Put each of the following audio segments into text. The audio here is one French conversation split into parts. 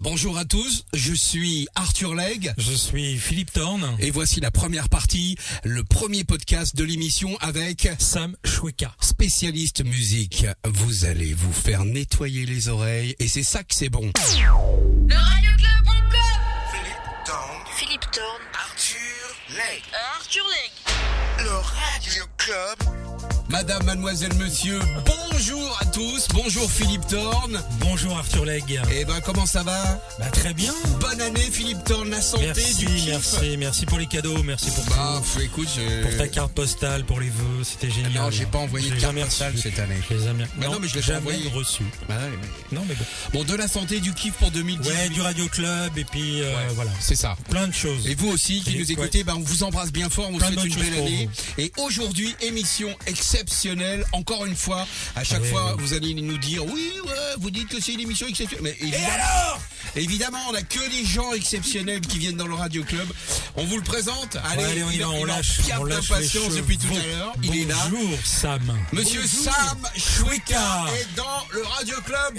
Bonjour à tous, je suis Arthur Legge. Je suis Philippe Thorne. Et voici la première partie, le premier podcast de l'émission avec Sam Choueka. Spécialiste musique. Vous allez vous faire nettoyer les oreilles et c'est ça que c'est bon. Le radioclub.com. Philippe Thorne. Arthur Legge. Arthur Legge. Le Radio Club. Madame, mademoiselle, monsieur, bonjour à tous. Bonjour Philippe Thorne. Bonjour Arthur Legge. Eh ben, comment ça va? Très bien. Bonne année Philippe Thorne, la santé, du kiff. Merci pour les cadeaux, merci pour Écoute, pour ta carte postale, pour les vœux, c'était génial. Non, j'ai pas envoyé de carte postale cette année. Je les ai non, mais je l'ai pas jamais envoyé. reçu. Non, mais bon. Bon, de la santé, du kiff pour 2018. Ouais, du Radio Club, et puis voilà. C'est ça. Plein de choses. Et vous aussi qui nous écoutez, on vous embrasse bien fort, on vous souhaite une belle année. Et aujourd'hui, émission exceptionnelle, encore une fois. À chaque fois, vous allez nous dire, oui, vous dites que c'est une émission exceptionnelle. Mais évidemment, on n'a que des gens exceptionnels qui viennent dans le Radio Club. On vous le présente. Allez, on lâche d'impatience depuis tout à l'heure. Il est là. Bonjour Sam. Monsieur Sam Choueka est dans le Radio Club.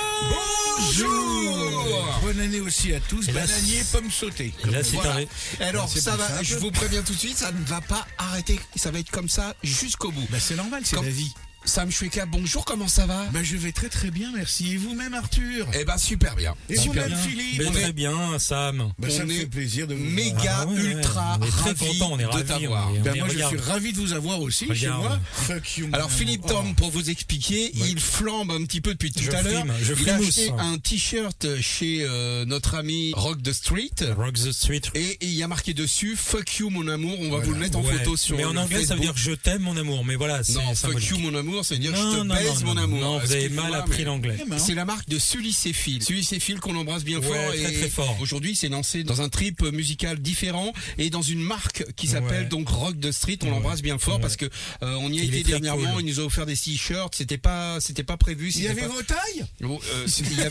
Bonjour. Bonne année aussi à tous. Bananier, pomme sautée. Là, c'est Voilà. carré. Alors, ça va, je vous préviens tout de suite, ça ne va pas arrêter. Ça va être comme ça jusqu'au bout. C'est normal, c'est la vie. Sam Choueka, bonjour, comment ça va? Je vais très très bien, merci. Et vous-même, Arthur? Eh ben, super bien. Et Super vous-même, bien. Philippe? Mais très bien, Sam. Ça on me est fait plaisir de vous méga, voir. ultra on est très ravis content, on est de ravis. t'avoir. on est- Moi, je regarde. suis ravi de vous avoir aussi chez Regarde. moi. Fuck you. Alors, Philippe Thorne, pour vous expliquer, il flambe un petit peu depuis tout à l'heure. Je Il a frimousse. acheté un t-shirt chez notre ami Rock the Street. Rock the Street. Et il y a marqué dessus, fuck you mon amour, on va vous le mettre en Ouais. photo sur Mais en le anglais, ça veut Facebook. dire je t'aime mon amour. Mais voilà, c'est Non, fuck symbolique. you mon amour, ça veut dire je Non, te non, baise non, mon amour. non, vous avez Excusez-moi, mal appris mais l'anglais. C'est la marque de Sully Céphile. Sully Céphile qu'on embrasse bien fort. Ouais, très, et très fort. Aujourd'hui, il s'est lancé dans un trip musical différent et dans une marque qui s'appelle Ouais. donc Rock the Street. On l'embrasse bien fort parce que on y a Il été est très dernièrement. cool. Il nous a offert des t-shirts. C'était pas prévu. Il y avait vos tailles? Il y avait-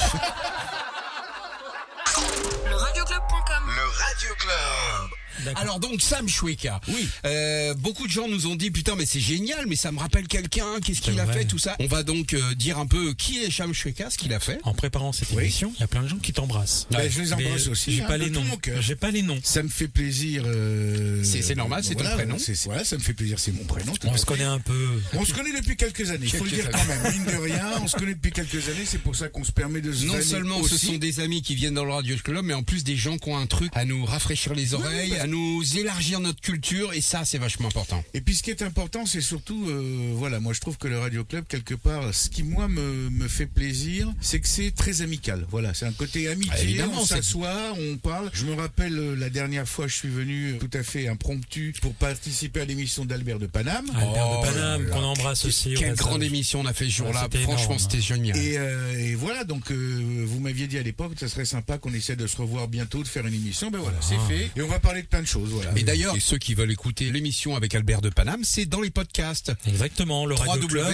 Le radioclub.com. Le Radio Club. D'accord. Alors donc Sam Choueka. Oui. Beaucoup de gens nous ont dit putain mais c'est génial, mais ça me rappelle quelqu'un. Qu'est-ce qu'il C'est a vrai. fait, tout ça. On va donc dire un peu qui est Sam Choueka, ce qu'il a fait. En préparant cette émission, il y a plein de gens qui t'embrassent. Je les embrasse Mais aussi. J'ai pas de les tout noms. mon cœur. J'ai pas les noms. Ça me fait plaisir. C'est normal, c'est ton prénom. Voilà, ça me fait plaisir, c'est mon prénom. tout On à se fait. connaît un peu. On se connaît depuis quelques années, il faut le dire quand même. Mine de rien, on se connaît depuis quelques années, c'est pour ça qu'on se permet de se Non vanner seulement aussi. ce sont des amis qui viennent dans le Radio Club, mais en plus des gens qui ont un truc à nous rafraîchir les oreilles, à nous élargir notre culture, et ça c'est vachement important. Et puis ce qui est important, c'est surtout, moi je trouve que le Radio Club, quelque part, ce qui moi me fait plaisir, c'est que c'est très amical. Voilà, c'est un côté amitié, Évidemment, on c'est- s'assoit, on parle. Je me rappelle la dernière fois, je suis venu tout à fait impromptu pour participer à l'émission d'Albert de Paname. Albert Oh de Paname, là là. qu'on embrasse aussi. au Quelle passage. grande émission on a fait ce jour-là, Ouais, c'était franchement énorme. c'était génial. Et voilà, donc vous m'aviez dit à l'époque que ça serait sympa qu'on essaie de se revoir bientôt, de faire une émission. Ben voilà, c'est fait. Et on va parler de plein de choses. Voilà. Et d'ailleurs, ceux qui veulent écouter l'émission avec Albert de Paname, c'est dans les podcasts. Exactement, le Radio Club.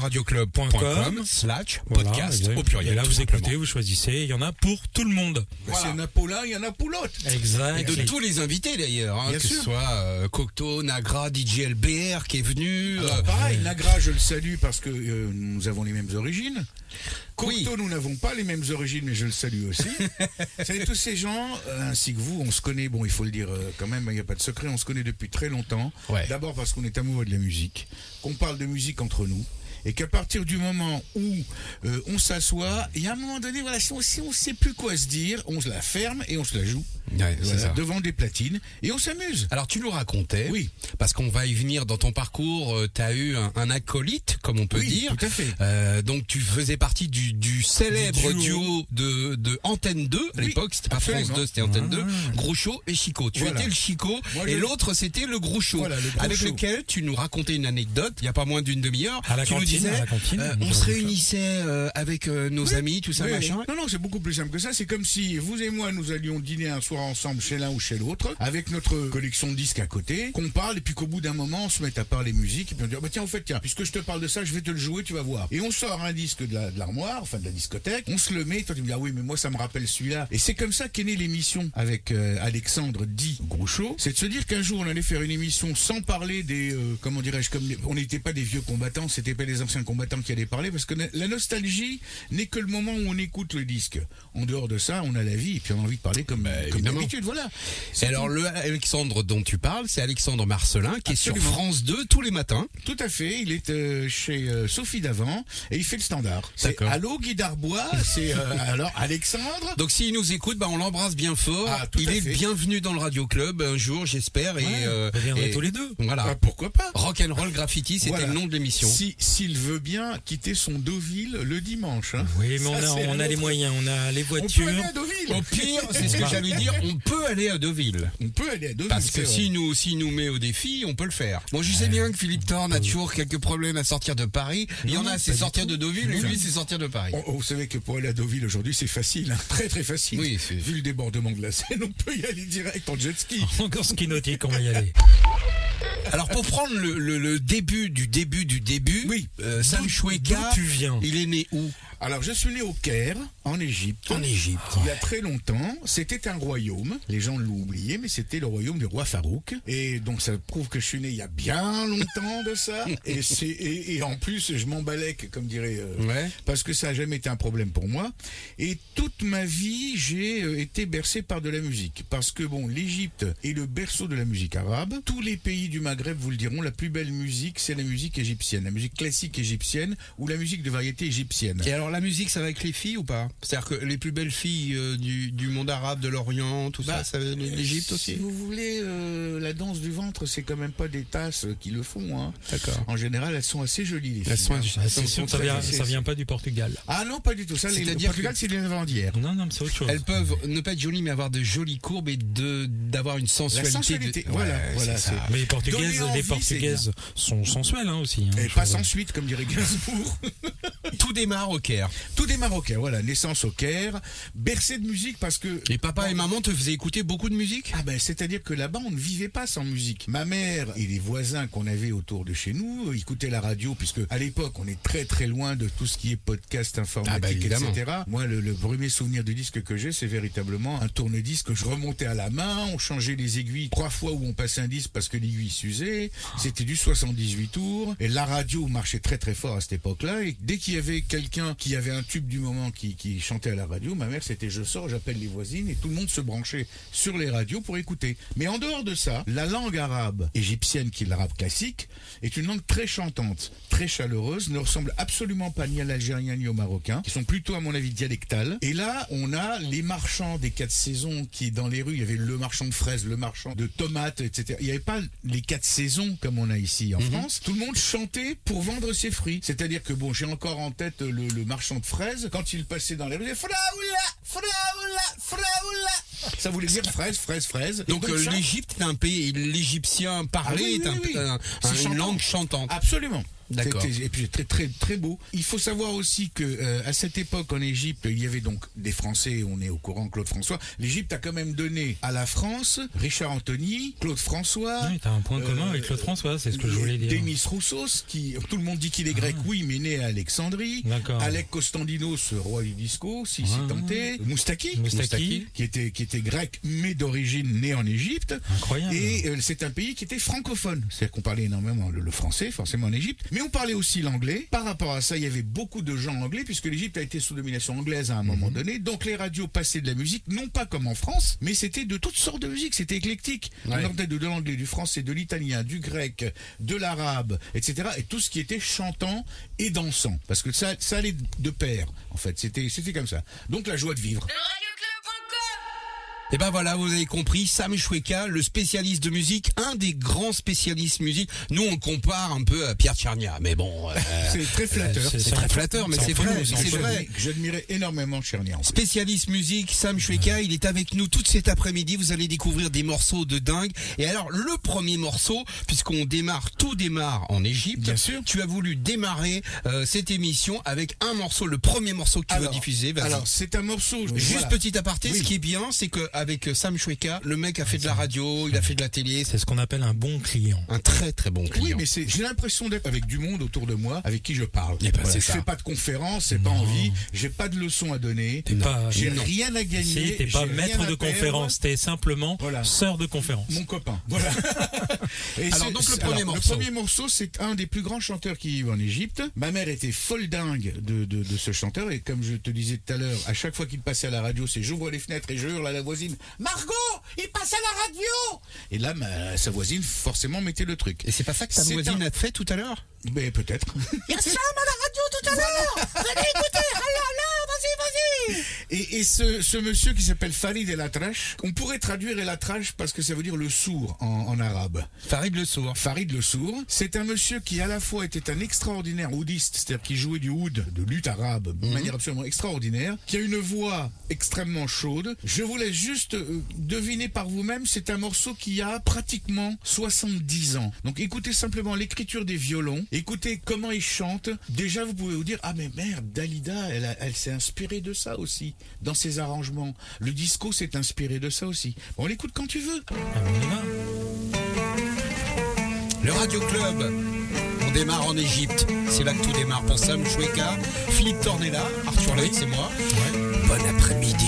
www.leradioclub.com/podcast exact. au pluriel. Et là, tout vous simplement. écoutez, vous choisissez. Il y en a pour tout le monde. S'il y en a pour l'un, il y en a pour l'autre. Exact. Et de tous les invités d'ailleurs, Bien que ce sûr. soit Cocteau, Nagra, DJ LBR qui est venu. Alors, pareil, Nagra, je le salue parce que nous avons les mêmes origines. Oui. Cocteau, nous n'avons pas les mêmes origines, mais je le salue aussi. Vous savez, tous ces gens, ainsi que vous, on se connaît, bon, il faut le dire quand même, il n'y a pas de secret, on se connaît depuis très longtemps. Ouais. D'abord parce qu'on est amoureux de la musique, qu'on parle de musique entre nous. Et qu'à partir du moment où on s'assoit, il y a un moment donné, voilà, si on sait plus quoi se dire, on se la ferme et on se la joue. Ouais, c'est Voilà, ça. devant des platines et on s'amuse. Alors tu nous racontais, Oui. parce qu'on va y venir dans ton parcours, tu as eu un acolyte, comme on peut Oui, dire. tout à fait. Donc tu faisais partie du célèbre Du duo de Antenne 2 à Oui, l'époque, c'était pas absolument. France 2, c'était Antenne 2, Groucho et Chico. Tu Voilà. étais le Chico Moi, et je- l'autre c'était le Groucho, Voilà, le Groucho. avec lequel tu nous racontais une anecdote, il y a pas moins d'une demi-heure. À la Tu nous cantine, disais, à la cantine. on se réunissait avec nos amis, tout ça, Oui, machin. Non, c'est beaucoup plus simple que ça. C'est comme si vous et moi, nous allions dîner un soir ensemble chez l'un ou chez l'autre, avec notre collection de disques à côté, qu'on parle, et puis qu'au bout d'un moment, on se met à parler musique, et puis on dit, bah tiens, en fait, tiens, puisque je te parle de ça, je vais te le jouer, tu vas voir. Et on sort un disque de l'armoire, enfin de la discothèque, on se le met, et toi tu me dis, ah oui, mais moi ça me rappelle celui-là. Et c'est comme ça qu'est née l'émission avec Alexandre dit Groucho. C'est de se dire qu'un jour, on allait faire une émission sans parler des, comment dirais-je, comme on n'était pas des vieux combattants, c'était pas des des anciens combattants qui allaient parler, parce que la nostalgie n'est que le moment où on écoute le disque. En dehors de ça, on a la vie et puis on a envie de parler comme d'habitude. Voilà. Et alors, le Alexandre dont tu parles, c'est Alexandre Marcelin qui Absolument. est sur France 2 tous les matins. Tout à fait. Il est chez Sophie Davant et il fait le standard. C'est D'accord. Allô Guy Darbois, c'est alors Alexandre. Donc s'il nous écoute, on l'embrasse bien fort. Ah, tout il à est fait. bienvenu dans le Radio Club un jour, j'espère. On reviendrait tous les deux. Voilà. Pourquoi pas? Rock'n'Roll Graffiti, c'était Voilà. le nom de l'émission. S'il veut bien quitter son Deauville le dimanche. Hein. Oui, mais Ça, c'est on a les notre- moyens, on a les On voitures. peut aller à Deauville. Au pire, c'est ce que j'allais dire, on peut aller à Deauville. On peut aller à Deauville. Parce que c'est vrai. s'il nous met au défi, on peut le faire. Bon, je sais bien que Philippe Thorne a toujours quelques problèmes à sortir de Paris. Il y en a, c'est sortir de Deauville, et lui, c'est sortir de Paris. Vous savez que pour aller à Deauville aujourd'hui, c'est facile, hein. Très très facile. Oui, c'est- Vu le débordement de la Seine, on peut y aller direct en jet ski. Encore ski nautique, on va y aller. Alors, pour prendre le début du début, Oui. Sam Choueka, D'où tu viens? il est né où? Alors, je suis né au Caire, en Égypte. En Égypte. Il y a très longtemps, c'était un royaume. Les gens l'ont oublié, mais c'était le royaume du roi Farouk. Et donc, ça prouve que je suis né il y a bien longtemps de ça. Et en plus, je m'emballais, comme dirait, Ouais. parce que ça n'a jamais été un problème pour moi. Et toute ma vie, j'ai été bercé par de la musique. Parce que, bon, l'Égypte est le berceau de la musique arabe. Tous les pays du Maghreb vous le diront, la plus belle musique, c'est la musique égyptienne. La musique classique égyptienne ou la musique de variété égyptienne. Et alors, la musique, ça va avec les filles ou pas? C'est-à-dire que les plus belles filles du monde arabe, de l'Orient, tout ça, ça va l'Égypte aussi? Si vous voulez, la danse du ventre, c'est quand même pas des tasses qui le font. Hein. D'accord. En général, elles sont assez jolies, les filles. Elles sont- hein. Ah, c'est sûr que ça très- vient pas du Portugal. Ah non, pas du tout. Ça, le C'est-à-dire Portugal, que- c'est des lavandières. Non, mais c'est autre chose. Elles peuvent ne pas être jolies, mais avoir de jolies courbes et d'avoir une sensualité. La sensualité, de- voilà, Ouais, voilà, c'est ça. Mais Donner les envie, Portugaises sont sensuelles aussi. Hein, Et je pas vois. sans suite, comme dirait Gainsbourg. Tout démarre au Caire. Tout est marocain, voilà, naissance au Caire, bercé de musique parce que... Et papa et maman te faisaient écouter beaucoup de musique? Ah ben, c'est-à-dire que là-bas, on ne vivait pas sans musique. Ma mère et les voisins qu'on avait autour de chez nous écoutaient la radio, puisque à l'époque, on est très très loin de tout ce qui est podcast informatique, évidemment. etc. Moi, le premier souvenir de disque que j'ai, c'est véritablement un tourne-disque que je remontais à la main, on changeait les aiguilles 3 fois où on passait un disque parce que l'aiguille s'usait. C'était du 78 tours. Et la radio marchait très très fort à cette époque-là. Et dès qu'il y avait quelqu'un qui avait un tube du moment qui chantait à la radio, ma mère, c'était je sors, j'appelle les voisines et tout le monde se branchait sur les radios pour écouter. Mais en dehors de ça, la langue arabe égyptienne, qui est l'arabe classique, est une langue très chantante, très chaleureuse, ne ressemble absolument pas ni à l'algérien ni au marocain, qui sont plutôt à mon avis dialectales. Et là, on a les marchands des 4 saisons qui, dans les rues, il y avait le marchand de fraises, le marchand de tomates, etc. Il n'y avait pas les 4 saisons comme on a ici en France. Tout le monde chantait pour vendre ses fruits. C'est-à-dire que, bon, j'ai encore en tête le marchand de fraises, quand il passait dans les rues, il disait Fraoula, Fraoula, Fraoula. Ça voulait dire fraise, fraise, fraise. Et Donc ça- l'Égypte est un pays, l'Égyptien parlé Ah oui, est oui, oui. C'est une chantant. langue chantante. Absolument. D'accord. Et puis très très très beau. Il faut savoir aussi que à cette époque en Égypte, il y avait donc des Français, on est au courant, Claude François. L'Égypte a quand même donné à la France Richard Anthony, Claude François. Oui, t'as un point commun avec Claude François, c'est ce que je voulais dire. Demis Roussos, qui tout le monde dit qu'il est grec, oui, mais né à Alexandrie. D'accord. Alec Kostandinos, roi du disco, si tenté. Moustaki, Moustaki. qui était grec, mais d'origine né en Égypte. Incroyable. Et c'est un pays qui était francophone. C'est-à-dire qu'on parlait énormément le français, forcément en Égypte. Mais on parlait aussi l'anglais. Par rapport à ça, il y avait beaucoup de gens anglais, puisque l'Égypte a été sous domination anglaise à un moment donné. Donc les radios passaient de la musique, non pas comme en France, mais c'était de toutes sortes de musique. C'était éclectique. Ouais. On entendait de l'anglais, du français, de l'italien, du grec, de l'arabe, etc. Et tout ce qui était chantant et dansant. Parce que ça allait de pair, en fait. C'était comme ça. Donc la joie de vivre. Le radioclub.com. Et ben voilà, vous avez compris, Sam Choueka, le spécialiste de musique, un des grands spécialistes musique. Nous, on le compare un peu à Pierre Tchernia, mais bon, C'est très flatteur. c'est très flatteur, mais c'est vrai, c'est c'est vrai. J'admirais énormément Tchernia. Spécialiste musique, Sam Choueka, il est avec nous tout cet après-midi. Vous allez découvrir des morceaux de dingue. Et alors, le premier morceau, tout démarre en Égypte. Bien sûr. Tu as voulu démarrer cette émission avec un morceau, le premier morceau que tu veux diffuser. Vas-y. Alors, c'est un morceau. Juste voilà. petit aparté, Oui. ce qui est bien, c'est que avec Sam Choueka. Le mec a fait de la radio, il a fait de la télé. C'est ce qu'on appelle un bon client. Un très très bon client. Oui, mais j'ai l'impression d'être avec du monde autour de moi avec qui je parle. Eh ben, c'est je ça. fais pas de conférences, c'est pas envie, j'ai pas de leçons à donner, j'ai rien à gagner. T'es pas j'ai maître rien à de perdre. conférence, t'es simplement Voilà. sœur de conférence. Mon copain. Voilà. Et Alors, donc, le premier morceau. Le premier morceau, c'est un des plus grands chanteurs qui vivent en Égypte. Ma mère était folle dingue de ce chanteur. Et comme je te disais tout à l'heure, à chaque fois qu'il passait à la radio, c'est j'ouvre les fenêtres et je hurle à la voisine, Margot, il passe à la radio. Et là, sa voisine, forcément, mettait le truc. Et c'est pas ça que ta voisine a fait tout à l'heure? Mais peut-être. Il y a Sam à la radio tout à l'heure. Venez écouter. Vas-y. Et ce monsieur qui s'appelle Farid El Atrache, on pourrait traduire El Atrache parce que ça veut dire le sourd en arabe. Farid le sourd. Farid le sourd, c'est un monsieur qui à la fois était un extraordinaire oudiste, c'est-à-dire qui jouait du oud, de lutte arabe, de manière absolument extraordinaire, qui a une voix extrêmement chaude. Je vous laisse juste deviner par vous-même, c'est un morceau qui a pratiquement 70 ans. Donc écoutez simplement l'écriture des violons, écoutez comment il chante. Déjà vous pouvez vous dire, ah mais merde, Dalida, elle s'est inspirée de ça aussi, dans ses arrangements. Le disco s'est inspiré de ça aussi. Bon, on l'écoute quand tu veux. Ah, on y va. Le Radio Club, on démarre en Égypte. C'est là que tout démarre pour Sam Choueka, Philippe Tornella, Arthur Ley, c'est moi. Ouais. Bon après-midi.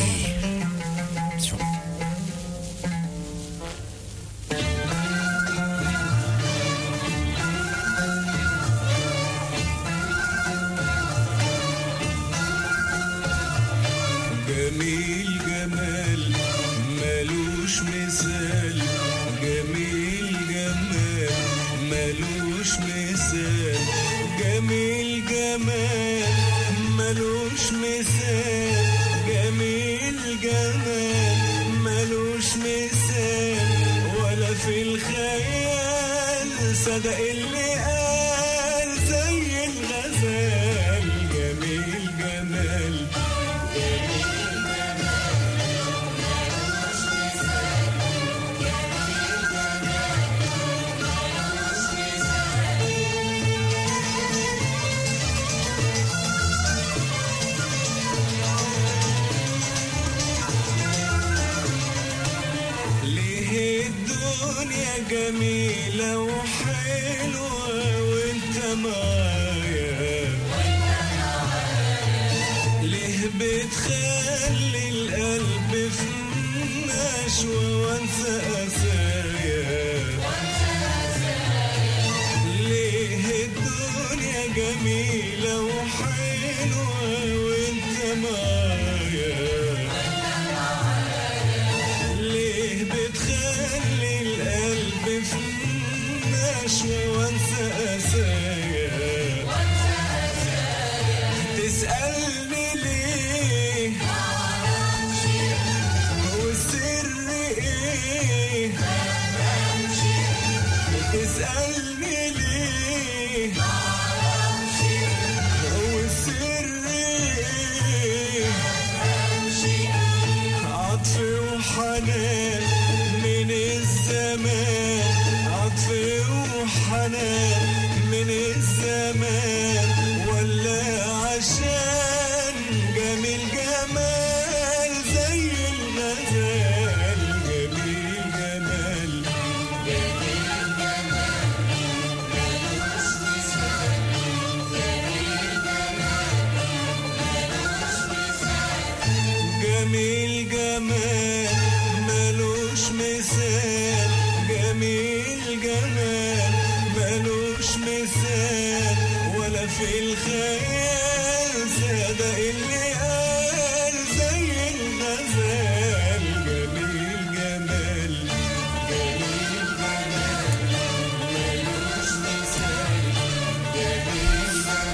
جميل جمال ملوش مثال جميل جمال ملوش مثال جميل جمال ملوش مثال جميل جمال ملوش مثال ولا في الخيال صدق اللي قال زي الغزال جميل جمال جميلة وحلوة وانت معايا ليه بتخلي القلب في نشوة وانسى قسايا ليه الدنيا جميلة وحلوة وانت معايا ليه بتخلي القلب في نشوة وانسى قسايا تسألني ليه والسر ايه تسألني ليه والسر ايه عطف وحنان من الزمان عطف وحنان من الزمان ولا عشان جميل جمال زي الغزال جميل جمال جميل جمال ملوش مثال جميل جمال ملوش مثال ولا في الخيال صدق اللي قال زي الغزال جميل جمال جميل جمال ملوش مثال جميل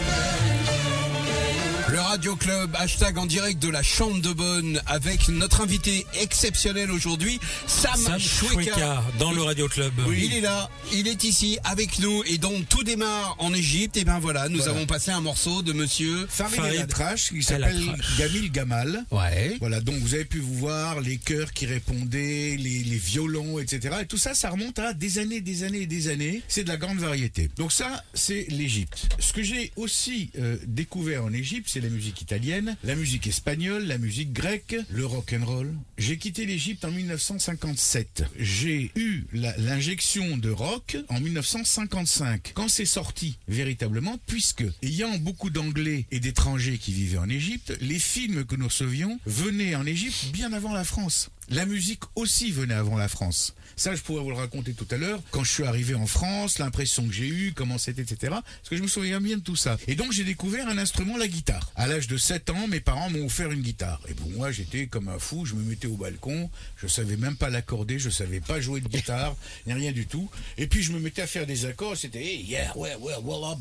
Le Radio Club, hashtag en direct de la Chambre de Bonne avec notre invité exceptionnel aujourd'hui, Sam Choueka. Dans le Radio Club. Oui. Il est là, il est ici avec nous et donc tout démarre en Égypte. Et ben voilà, nous avons passé un morceau de monsieur Farid El Atrache qui s'appelle Gamil Gamal. Ouais. Voilà, donc vous avez pu vous voir les chœurs qui répondaient, les violons, etc. Et tout ça, ça remonte à des années, des années et des années. C'est de la grande variété. Donc ça, c'est l'Égypte. Ce que j'ai aussi découvert en Égypte, c'est la musique italienne. la musique espagnole, la musique grecque, le rock'n'roll. J'ai quitté l'Égypte en 1957. J'ai eu l'injection de rock en 1955, quand c'est sorti véritablement, puisque ayant beaucoup d'Anglais et d'étrangers qui vivaient en Égypte, les films que nous recevions venaient en Égypte bien avant la France. La musique aussi venait avant la France. Ça, je pourrais vous le raconter tout à l'heure. Quand je suis arrivé en France, l'impression que j'ai eue, comment c'était, etc. Parce que je me souviens bien de tout ça. Et donc, j'ai découvert un instrument, la guitare. À l'âge de 7 ans, mes parents m'ont offert une guitare. Et pour moi, j'étais comme un fou. Je me mettais au balcon. Je savais même pas l'accorder. Je savais pas jouer de guitare. Ni rien du tout. Et puis, je me mettais à faire des accords. C'était, hey, yeah, ouais, voilà,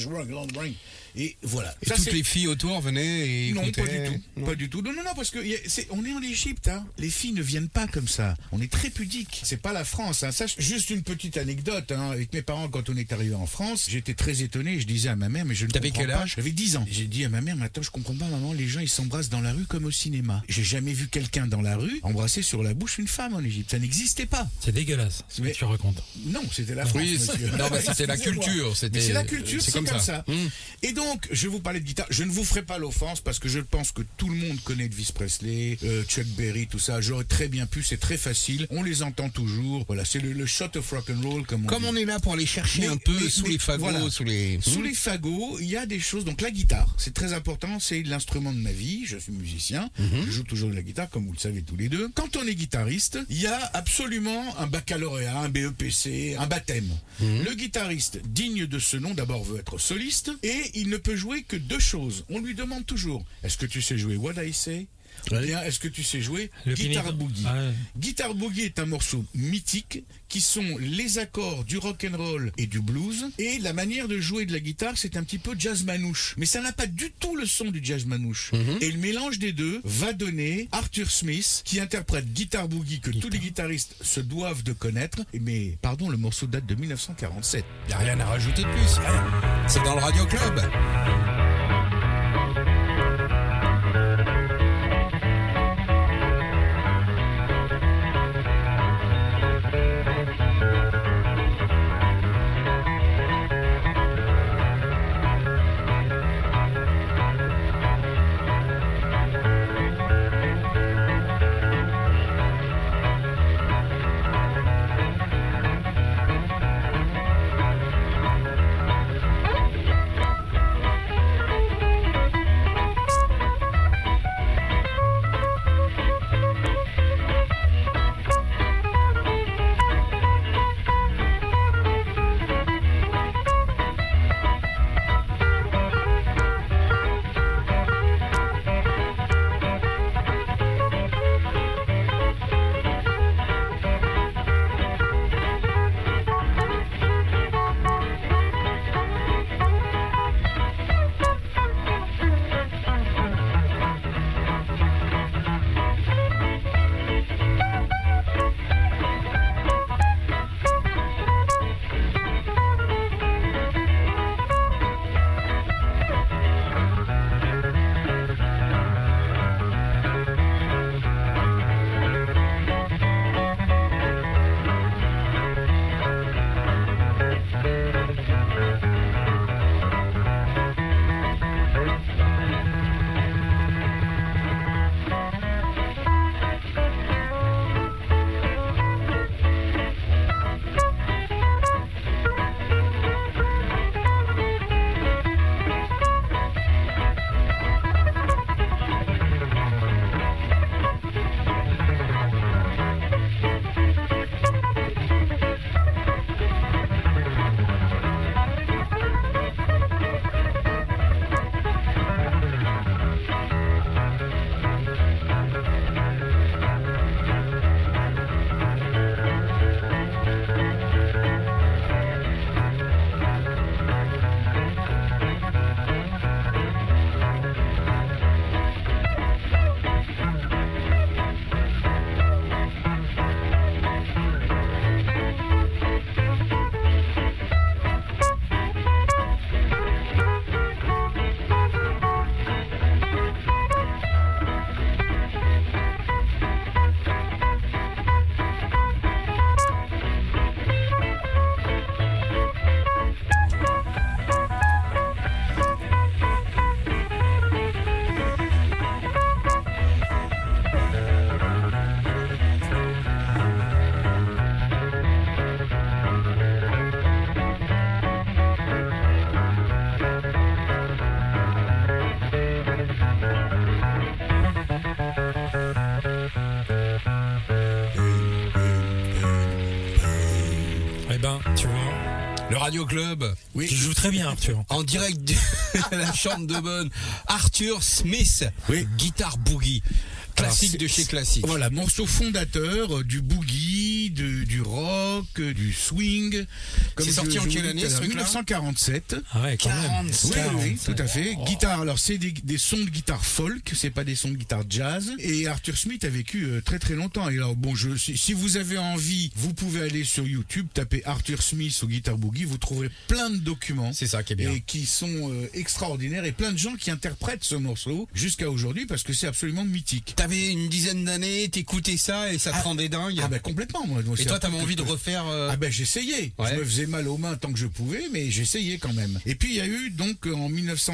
et voilà. Et ça, toutes les filles autour venaient et non, écoutaient. pas du tout. Non. Pas du tout. Non, parce que on est en Égypte. Hein. Les filles ne viennent pas comme ça. On est très pudiques. C'est pas la France. Hein. Ça, juste une petite anecdote. Hein. Avec mes parents, quand on est arrivé en France, j'étais très étonné. Je disais à ma mère, mais je ne comprends pas. T'avais quel âge ? J'avais 10 ans. J'ai dit à ma mère, mais attends, je comprends pas, maman. Les gens, ils s'embrassent dans la rue comme au cinéma. J'ai jamais vu quelqu'un dans la rue embrasser sur la bouche une femme en Égypte. Ça n'existait pas. C'est dégueulasse ce que Mais- tu racontes. Non, c'était la France, Oui, monsieur. non, mais c'était la Excusez-moi. culture. Mais c'est la culture, c'est comme ça. Mmh. Et donc, je vais vous parler de guitare. Je ne vous ferai pas l'offense parce que je pense que tout le monde connaît Elvis Presley, Chuck Berry, tout ça. J'aurais très bien pu, c'est très facile. On les entend toujours. Voilà, c'est le shot of rock and roll comme Comme dit. on est là pour aller chercher un peu sous les fagots, voilà. sous les. Sous les fagots, il y a des choses. Donc la guitare, c'est très important. C'est l'instrument de ma vie. Je suis musicien. Je joue toujours de la guitare, comme vous le savez tous les deux. Quand on est guitariste, il y a absolument un baccalauréat, un BEPC, un baptême. Le guitariste digne de ce nom, d'abord veut être soliste et il ne peut jouer que deux choses. On lui demande toujours, est-ce que tu sais jouer What I Say ? Ou bien, est-ce que tu sais jouer Le Guitar Pinito. Boogie? Ah ouais. Guitar Boogie est un morceau mythique qui sont les accords du rock and roll et du blues, et la manière de jouer de la guitare, c'est un petit peu jazz manouche, mais ça n'a pas du tout le son du jazz manouche. Et le mélange des deux va donner Arthur Smith qui interprète Guitar Boogie que tous les guitaristes se doivent de connaître. Mais pardon, le morceau date de 1947. Il n'y a rien à rajouter de plus. C'est dans le Radio Club. Le Radio Club. Oui. Tu joues très bien, Arthur. En direct de la chambre de bonne. Arthur Smith. Oui. Guitare boogie. Classique Alors, de chez classique. Voilà, morceau fondateur du boogie, du rock, du swing. C'est sorti en quelle année, ce truc-là ? 1947. Ah ouais, quand même. Oui, oui, tout à fait. Guitare, alors c'est des sons de guitare folk, c'est pas des sons de guitare jazz. Et Arthur Smith a vécu très très longtemps. Et alors bon, si vous avez envie, vous pouvez aller sur YouTube, taper Arthur Smith ou guitare boogie, vous trouverez plein de documents. C'est ça qui est bien. Et qui sont extraordinaires et plein de gens qui interprètent ce morceau jusqu'à aujourd'hui parce que c'est absolument mythique. T'avais une dizaine d'années, t'écoutais ça et ça te rendait dingue. Ah ben complètement. Moi, Et toi, t'avais envie de refaire. Ah ben j'essayais. Ouais. Je me faisais mal aux mains tant que je pouvais, mais j'essayais quand même. Et puis il y a eu donc en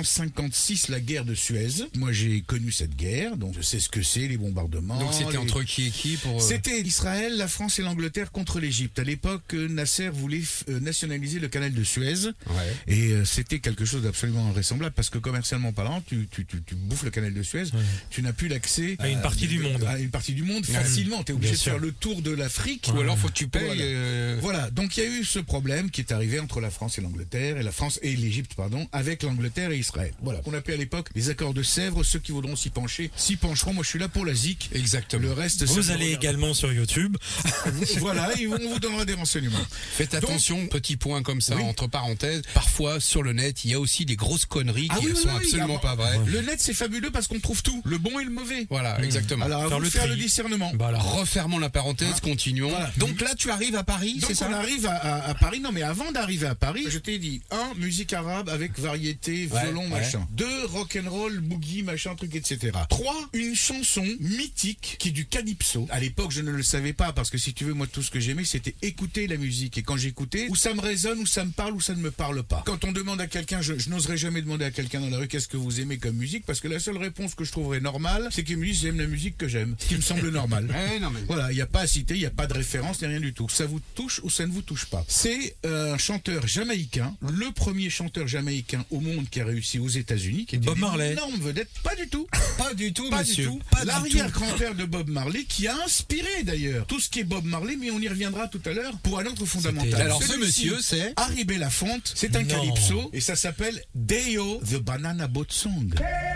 1956 la guerre de Suez. Moi j'ai connu cette guerre, donc je sais ce que c'est, les bombardements. Donc c'était entre qui et qui pour. C'était Israël, la France et l'Angleterre contre l'Égypte. À l'époque, Nasser voulait nationaliser le canal de Suez. Ouais. Et c'était quelque chose d'absolument invraisemblable parce que commercialement parlant, tu bouffes le canal de Suez, tu n'as plus l'accès À une partie du monde. À une partie du monde facilement. Tu es obligé Bien de faire sûr. le tour de l'Afrique. Ou alors faut que tu payes. Voilà, donc il y a eu ce problème qui est arrivé entre la France et l'Angleterre, et la France et l'Égypte, pardon, avec l'Angleterre et Israël. Voilà, on appelait à l'époque les accords de Sèvres. Ceux qui voudront s'y pencher s'y pencheront. Moi je suis là pour la ZIC. Exactement. Le reste, ça Vous me allez regarde. également sur YouTube. Voilà, et on vous donnera des renseignements. Faites attention, petit point comme ça, Oui. entre parenthèses. Parfois, sur le net, il y a aussi des grosses conneries qui sont absolument pas vraies. Le net c'est fabuleux parce qu'on trouve tout, le bon et le mauvais. Voilà, exactement. Alors à Faire vous le de faire tri. le discernement. Bah alors, Refermons la parenthèse, continuons. Voilà. Donc là, tu arrives à Paris, Donc c'est ça on arrive à Paris. Non mais avant d'arriver à Paris, je t'ai dit 1, musique arabe avec variété, violon, ouais. machin. 2, rock'n'roll, boogie, machin, truc, etc. 3, une chanson mythique qui est du calypso. À l'époque, je ne le savais pas parce que si tu veux, moi tout ce que j'aimais, c'était écouter la musique. Et quand j'écoutais, ou ça me résonne, ou ça me parle, ou ça ne me parle pas. Quand on demande à quelqu'un, je n'oserais jamais demander à quelqu'un dans la rue qu'est-ce que vous aimez comme musique, parce que la seule réponse que je trouverais normale, c'est qu'il me dise j'aime la musique que j'aime. Ce qui me semble normal. Non, mais... Voilà, il n'y a pas à citer, il n'y a pas de référence, ni rien du tout. Ça vous touche ou ça ne vous touche pas. C'est un chanteur jamaïcain, le premier chanteur jamaïcain au monde qui a réussi aux États-Unis, qui était Bob une Marley. énorme vedette. Pas du tout. Pas du tout, Pas monsieur. du tout. Pas du tout. L'arrière-grand-père de Bob Marley qui a inspiré d'ailleurs tout ce qui est Bob Marley, mais on y reviendra tout à l'heure pour un autre fondamental. Alors, ce Celui-ci, monsieur, c'est Harry Belafonte, c'est un Non. calypso et ça s'appelle Day-O, the Banana Boat Song.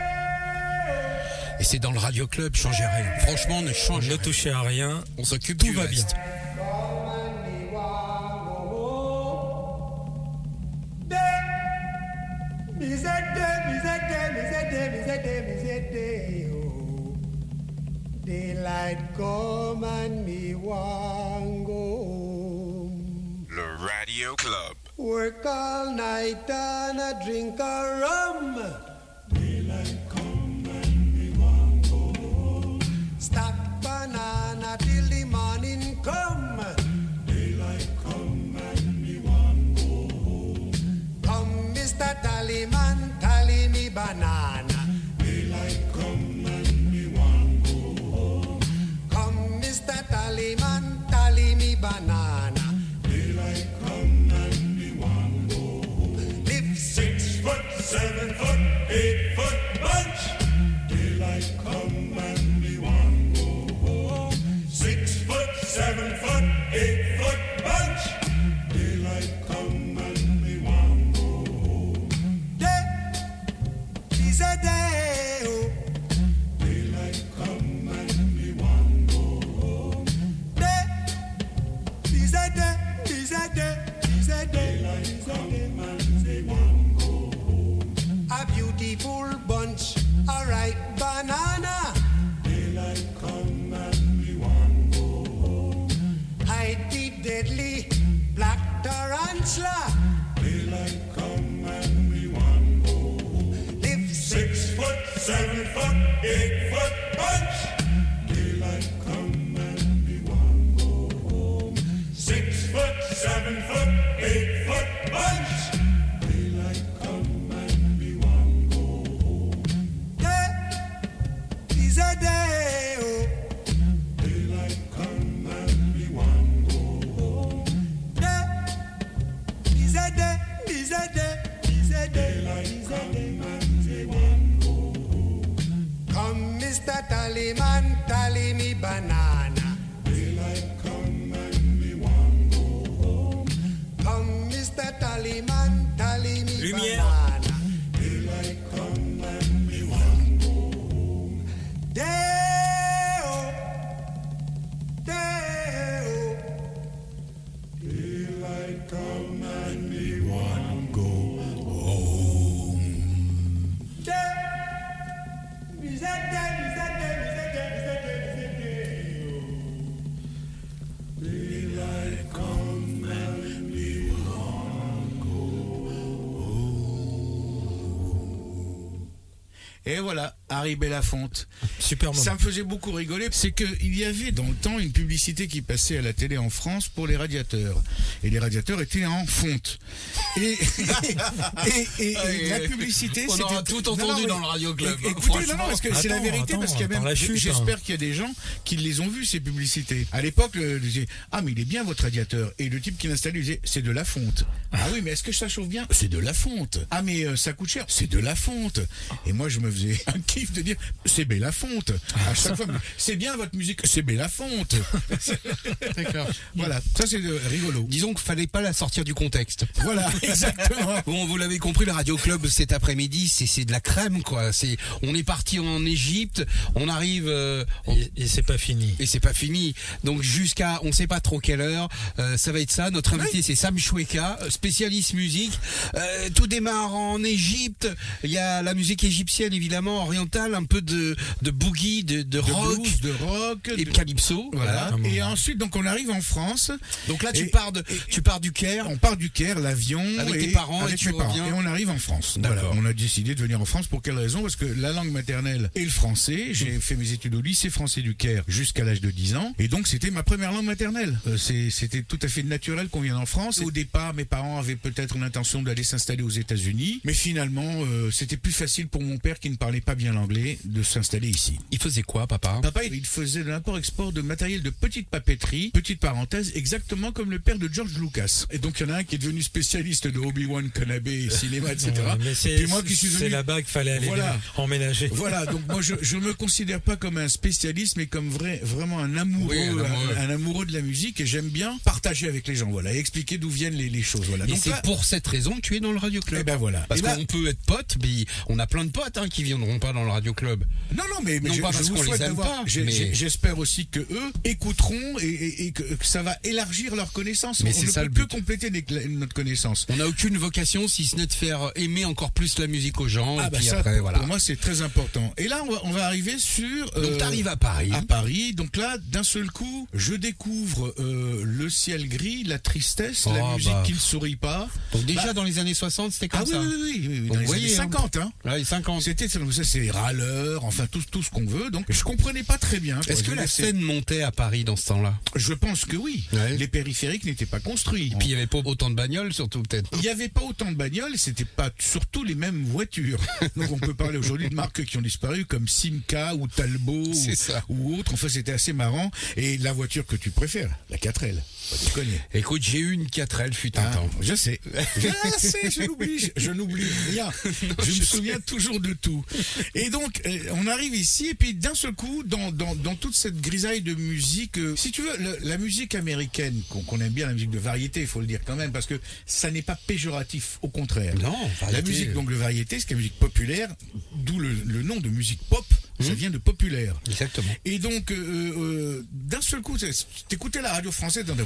Et c'est dans le Radio Club, changez rien. Franchement, ne changez ne rien. touchez à rien. On s'occupe Tout du va reste. bien. Daylight come and me want go home. Le Radio Club. Work all night and a drink a rum. Daylight come and me want go home. Stack banana till the morning come. Daylight come and me want go home. Come, Mr. Tallyman, tally me banana. Daylight come and me want go home. Come, Mr. Tallyman, tally me banana. Daylight come and me want go home. Live 6 foot, 7 foot, 8 foot bunch. Daylight come and me want go home. 6 foot, 7 foot, 8 foot bunch. Daylight come and me want go home. Day is a day. Oh. Daylight come and me want go home. Day is a day. Is a day. Is a day. Daylight come and me want go home. A beautiful bunch, a ripe banana. Daylight come and me want go home. Hide the deadly black tarantula. Daylight come and me want go home. Live 6 foot, 7 foot, 8 foot bunch. Daylight come and me want go home. 6 foot, 7 foot, 8 foot bunch. Daylight come and me want go home. Day is a day. Oh. Daylight come and me want go home. Day is a day. Is a day. Is a day. Daylight come and me want go home. Come, Mr. Tallyman, tally me banana. Daylight come and me want go home. Come, Mr. Tallyman. Et voilà, Harry Belafonte. Super moment. Ça me faisait beaucoup rigoler. C'est qu'il y avait dans le temps une publicité qui passait à la télé en France pour les radiateurs. Et les radiateurs étaient en fonte. Et la publicité, on c'était... aura tout entendu dans le Radio Club. Écoutez, non, parce que c'est la vérité, parce qu'il y a même... J'espère qu'il y a des gens qui les ont vus, ces publicités. À l'époque, ils disaient, ah, mais il est bien votre radiateur. Et le type qui l'installait, il disait, c'est de la fonte. Ah oui, mais est-ce que ça chauffe bien? C'est de la fonte. Ah, mais ça coûte cher? C'est de la fonte. Et moi, je me faisais un kiff de dire, c'est Belafonte. À chaque fois, c'est bien votre musique, c'est Belafonte. D'accord. Voilà, ça c'est rigolo. Disons qu'il fallait pas la sortir du contexte. Voilà, exactement. Bon, vous l'avez compris, le Radio Club cet après-midi, c'est de la crème, quoi. On est parti en Égypte, on arrive... Et c'est pas fini. Et c'est pas fini. Donc jusqu'à, on sait pas trop quelle heure, ça va être ça. Notre invité, c'est Sam Choueka, spécialiste musique. Tout démarre en Égypte. Il y a la musique égyptienne, évidemment, orientale, un peu de boogie, de rock, blues, de rock et de calypso. Voilà. Et ensuite, donc on arrive en France. Donc là, tu pars du Caire. On part du Caire, l'avion, avec tes parents, et tu reviens. Et on arrive en France. Voilà. On a décidé de venir en France. Pour quelle raison? Parce que la langue maternelle est le français. J'ai fait mes études au lycée français du Caire jusqu'à l'âge de 10 ans. Et donc c'était ma première langue maternelle. C'était tout à fait naturel qu'on vienne en France. Au départ, mes parents avaient peut-être une intention d'aller s'installer aux États-Unis, mais finalement, c'était plus facile pour mon père qui ne parlait pas bien l'anglais de s'installer ici. Il faisait quoi, papa? Papa, il faisait de l'import-export de matériel de petite papeterie, petite parenthèse, exactement comme le père de George Lucas. Et donc il y en a un qui est devenu spécialiste de Obi-Wan Kenobi, cinéma, etc. Mais c'est là-bas qu'il fallait aller emménager. Voilà, donc moi je me considère pas comme un spécialiste, mais comme vraiment un amoureux, un amoureux de la musique, et j'aime bien partager avec les gens, voilà, et expliquer d'où viennent les choses, voilà. Et donc c'est pour cette raison que tu es dans le Radio Club. Eh ben voilà. Parce qu'on peut être potes, mais on a plein de potes qui viendront pas dans le Radio Club. Non, mais non, je pas parce vous qu'on souhaite les aime d'avoir. pas. Mais... J'espère aussi que eux écouteront et que ça va élargir leur connaissance. Mais on ne peut que compléter notre connaissance. On n'a aucune vocation si ce n'est de faire aimer encore plus la musique aux gens. Ah et bah puis ça, après, voilà. Pour moi, c'est très important. Et là, on va arriver sur... Donc t'arrives à Paris. À Paris. Donc là, d'un seul coup, je découvre le ciel gris, la tristesse, la musique qui ne sourit pas. Donc déjà dans les années 60, c'était comme ça. Oui. Dans les années 50. Là, les 50. C'était ça, c'est râleur, enfin tout ce qu'on veut. Donc je comprenais pas très bien. Est-ce que la scène montait à Paris dans ce temps-là? Je pense que oui. Ouais. Les périphériques n'étaient pas construits. Et puis il n'y avait pas autant de bagnoles, surtout peut-être. Il n'y avait pas autant de bagnoles, c'était pas surtout les mêmes voitures. Donc on peut parler aujourd'hui de marques qui ont disparu comme Simca ou Talbot ou autres. Enfin c'était assez marrant. Et la voiture que tu préfères, la 4L. Tu connais. Écoute, j'ai eu une 4L fut un temps. Je sais, je n'oublie rien. Je me souviens toujours de tout. Et donc, on arrive ici, et puis d'un seul coup, dans toute cette grisaille de musique, si tu veux, la musique américaine, qu'on aime bien, la musique de variété, il faut le dire quand même, parce que ça n'est pas péjoratif, au contraire. Non, variété. La musique donc de variété, c'est la musique populaire, d'où le nom de musique pop. Ça vient de populaire. Exactement. Et donc, d'un seul coup, t'écoutais la radio française, t'entendais,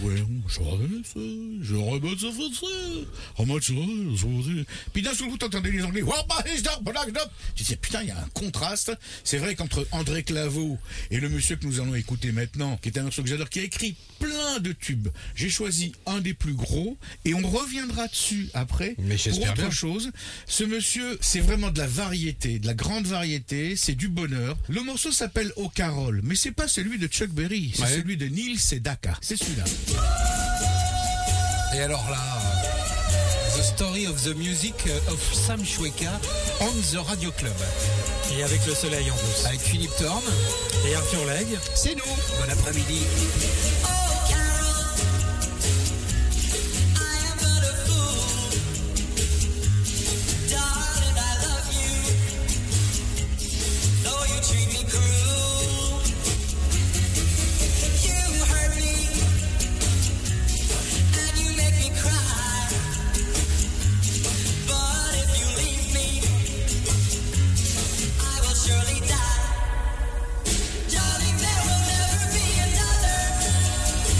puis d'un seul coup, t'entendais les Anglais, tu disais, putain, il y a un contraste. C'est vrai qu'entre André Claveau et le monsieur que nous allons écouter maintenant, qui est un morceau que j'adore, qui a écrit plein de tubes, j'ai choisi un des plus gros, et on reviendra dessus après, pour autre chose. Ce monsieur, c'est vraiment de la variété, de la grande variété, c'est du bonheur. Le morceau s'appelle Au Carole, mais c'est pas celui de Chuck Berry, c'est celui de Neil Sedaka. C'est celui-là. Et alors là, The Story of the Music of Sam Choueka on the Radio Club. Et avec le soleil en plus. Avec Philippe Thorne. Et Arthur Legge. C'est nous. Bon après-midi. Darling, there will never be another.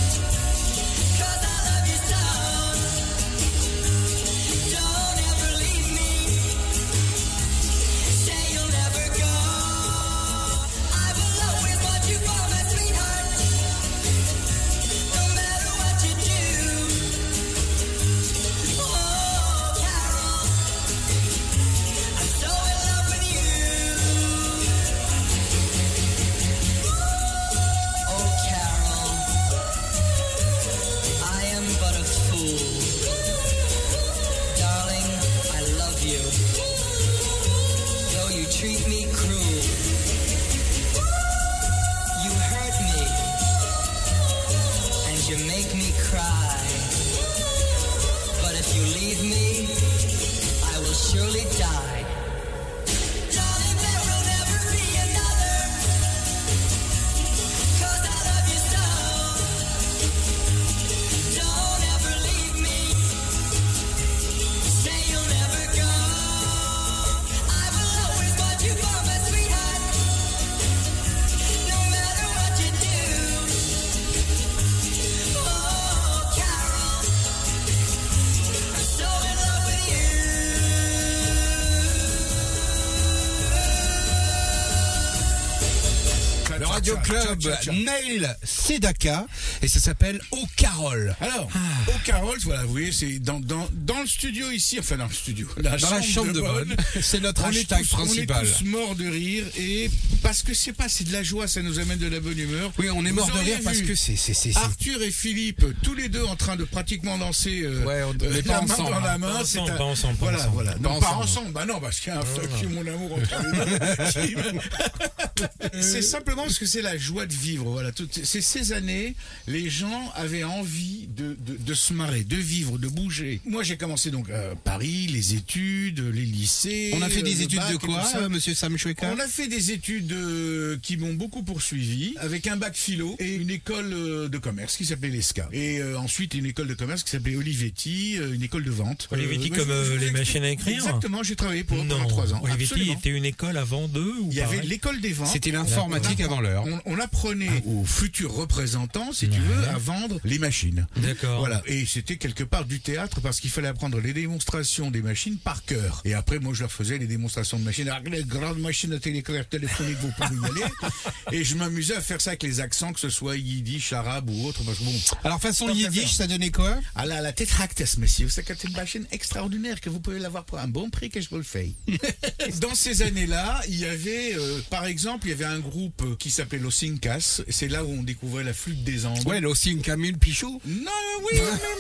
Radio Club, Neil Sedaka, et ça s'appelle Au Carole. Alors, Au Carole, voilà, vous voyez, c'est dans le studio ici, enfin dans le studio, dans la chambre de bonne, c'est notre hashtag principal. On est tous morts de rire, et parce que c'est de la joie, ça nous amène de la bonne humeur. Oui, on est morts de rire parce que c'est Arthur et Philippe, tous les deux en train de pratiquement danser mais pas ensemble, dans la main. Pas ensemble. Voilà. Non, pas ensemble. Bah non, parce qu'il y a un fuck you, mon amour, entre les deux. C'est simplement parce que c'est la joie de vivre. Voilà. Ces années, les gens avaient envie de se marrer, de vivre, de bouger. Moi, j'ai commencé donc à Paris, les études, les lycées. On a fait des études de quoi, monsieur Sam Choueka? On a fait des études qui m'ont beaucoup poursuivi, avec un bac philo et une école de commerce qui s'appelait l'ESCA. Et ensuite, une école de commerce qui s'appelait Olivetti, une école de vente. Olivetti comme les machines à écrire? Exactement, j'ai travaillé pendant 3 ans. Olivetti était une école avant d'eux ou il y avait l'école des ventes. C'était l'informatique avant l'heure. On apprenait aux futurs représentants, si tu veux, à vendre les machines. D'accord. Voilà. Et c'était quelque part du théâtre parce qu'il fallait apprendre les démonstrations des machines par cœur. Et après, moi, je leur faisais les démonstrations de machines. Alors, les grandes machines à télécommande téléphonique, vous pouvez y aller. Et je m'amusais à faire ça avec les accents, que ce soit yiddish, arabe ou autre. Parce que bon. Alors, façon yiddish, ça donnait quoi? Ah là, la Tetractes, monsieur. C'est une machine extraordinaire que vous pouvez l'avoir pour un bon prix que je vous le fais. Dans ces années-là, il y avait, par exemple, il y avait un groupe qui s'appelait Los Incas. C'est là où on découvrait la flûte des Andes. Ouais, Los Incas Mille Pichou. Non, oui,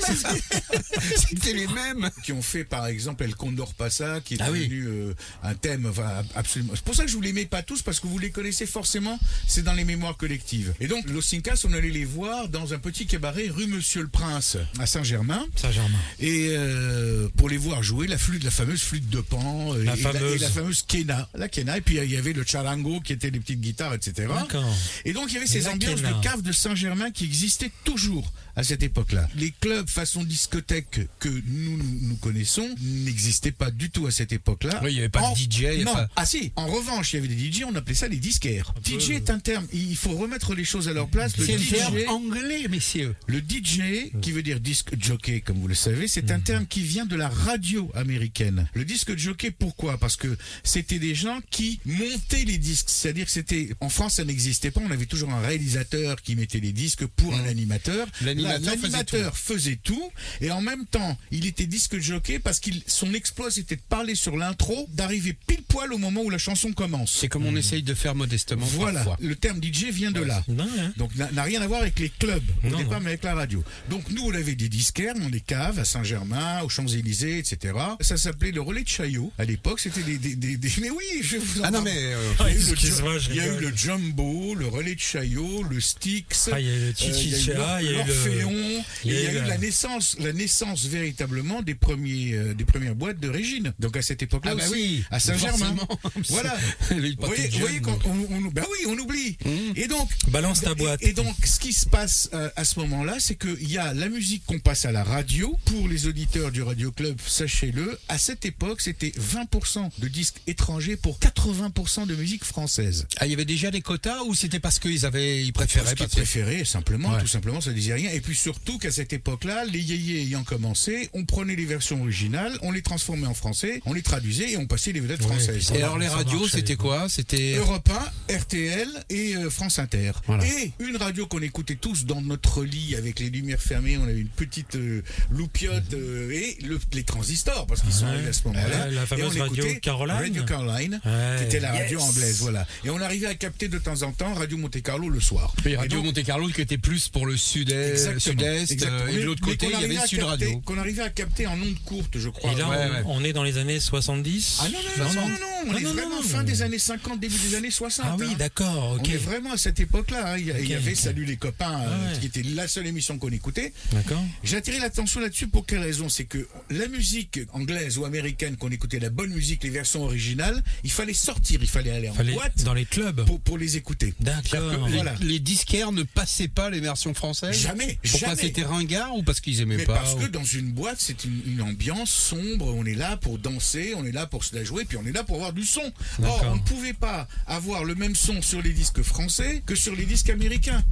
c'était les mêmes. Qui ont fait, par exemple, El Condor Pasa, qui est devenu un thème absolument. C'est pour ça que je vous les mets pas tous, parce que vous les connaissez forcément. C'est dans les mémoires collectives. Et donc, Los Incas, on allait les voir dans un petit cabaret rue Monsieur le Prince, à Saint-Germain. Et pour les voir jouer la fameuse flûte de Pan, et la fameuse quena. La quena. Et puis il y avait le charango, qui était les petites guitares, etc. D'accord. Et donc il y avait ces ambiances de cave de Saint-Germain qui existaient toujours à cette époque-là. Les clubs façon discothèque que nous connaissons n'existaient pas du tout à cette époque-là. Oui, il n'y avait pas de DJ. Ah si, en revanche, il y avait des DJ, on appelait ça les disquaires. DJ est un terme, il faut remettre les choses à leur place. C'est un terme anglais, messieurs. Le DJ, qui veut dire disc jockey, comme vous le savez, c'est un terme qui vient de la radio américaine. Le disque jockey, pourquoi? Parce que c'était des gens qui montaient les disques. C'est-à-dire que c'était, en France, ça n'existait pas. On avait toujours un réalisateur qui mettait les disques pour un animateur. L'animateur faisait tout. Et en même temps, il était disque jockey parce que son exploit, c'était de parler sur l'intro, d'arriver pile poil au moment où la chanson commence. C'est comme on essaye de faire modestement. Voilà. Parfois. Le terme DJ vient de là. Donc, n'a rien à voir avec les clubs. Au départ, mais avec la radio. Donc, nous, on avait des disquaires dans les caves à Saint-Germain, aux Champs-Élysées, etc. Ça s'appelait le relais de Chaillot. À l'époque, c'était des... Mais oui, je vous en parle. Ah non, mais... il y a eu le Jumbo, le relais de Chaillot, le Styx, il y a eu le Chichicha, il y a eu l'Orphéon, il y a eu la naissance véritablement des premières boîtes de Régine. Donc à cette époque-là aussi, à Saint-Germain. Voilà. Vous voyez on oublie. Et donc, balance ta boîte. Et donc, ce qui se passe à ce moment-là, c'est qu'il y a la musique qu'on passe à la radio. Pour les auditeurs du Radio Club, sachez-le, à cette époque, c'était 20% de disques étrangers pour 80% de musique française. Ah, il y avait déjà des quotas ou c'était parce qu'ils préféraient? Parce qu'ils préféraient, simplement, tout simplement, ça disait rien. Et puis surtout qu'à cette époque-là, les yéyés ayant commencé, on prenait les versions originales, on les transformait en français, on les traduisait et on passait les vedettes françaises. Et alors les radios, c'était quoi? C'était Europe 1, RTL et France Inter. Voilà. Et une radio qu'on écoutait tous dans notre lit avec les lumières fermées, on avait une petite loupiote et les transistors, parce qu'ils sont arrivés à ce moment-là. La fameuse radio Caroline. Radio Caroline, qui était la radio anglaise, voilà. Et on arrivait à capter de temps en temps Radio Monte Carlo le soir. Et Radio Monte Carlo qui était plus pour le sud-est, et de l'autre côté, il y avait Sud Radio. Qu'on arrivait à capter en ondes courtes, je crois. Et là, on est dans les années 70. Ah non, on est vraiment fin des années 50, début des années 60. Ah oui, d'accord, ok. On est vraiment à cette époque-là. Il y avait Salut les copains, qui était la seule émission qu'on écoutait. D'accord. J'ai attiré l'attention là-dessus pour quelle raison? C'est que la musique anglaise ou américaine qu'on écoutait, la bonne musique, les versions originales, il fallait sortir, il fallait aller en boîte. Dans les clubs. Pour les écouter. D'accord. Les disquaires ne passaient pas les versions françaises? Jamais. Pourquoi c'était ringard ou parce qu'ils aimaient pas? Parce que dans une boîte, c'est une ambiance sombre, on est là pour danser, on est là pour se la jouer, puis on est là pour avoir du son. Or, on ne pouvait pas avoir le même son sur les disques français que sur les disques américains.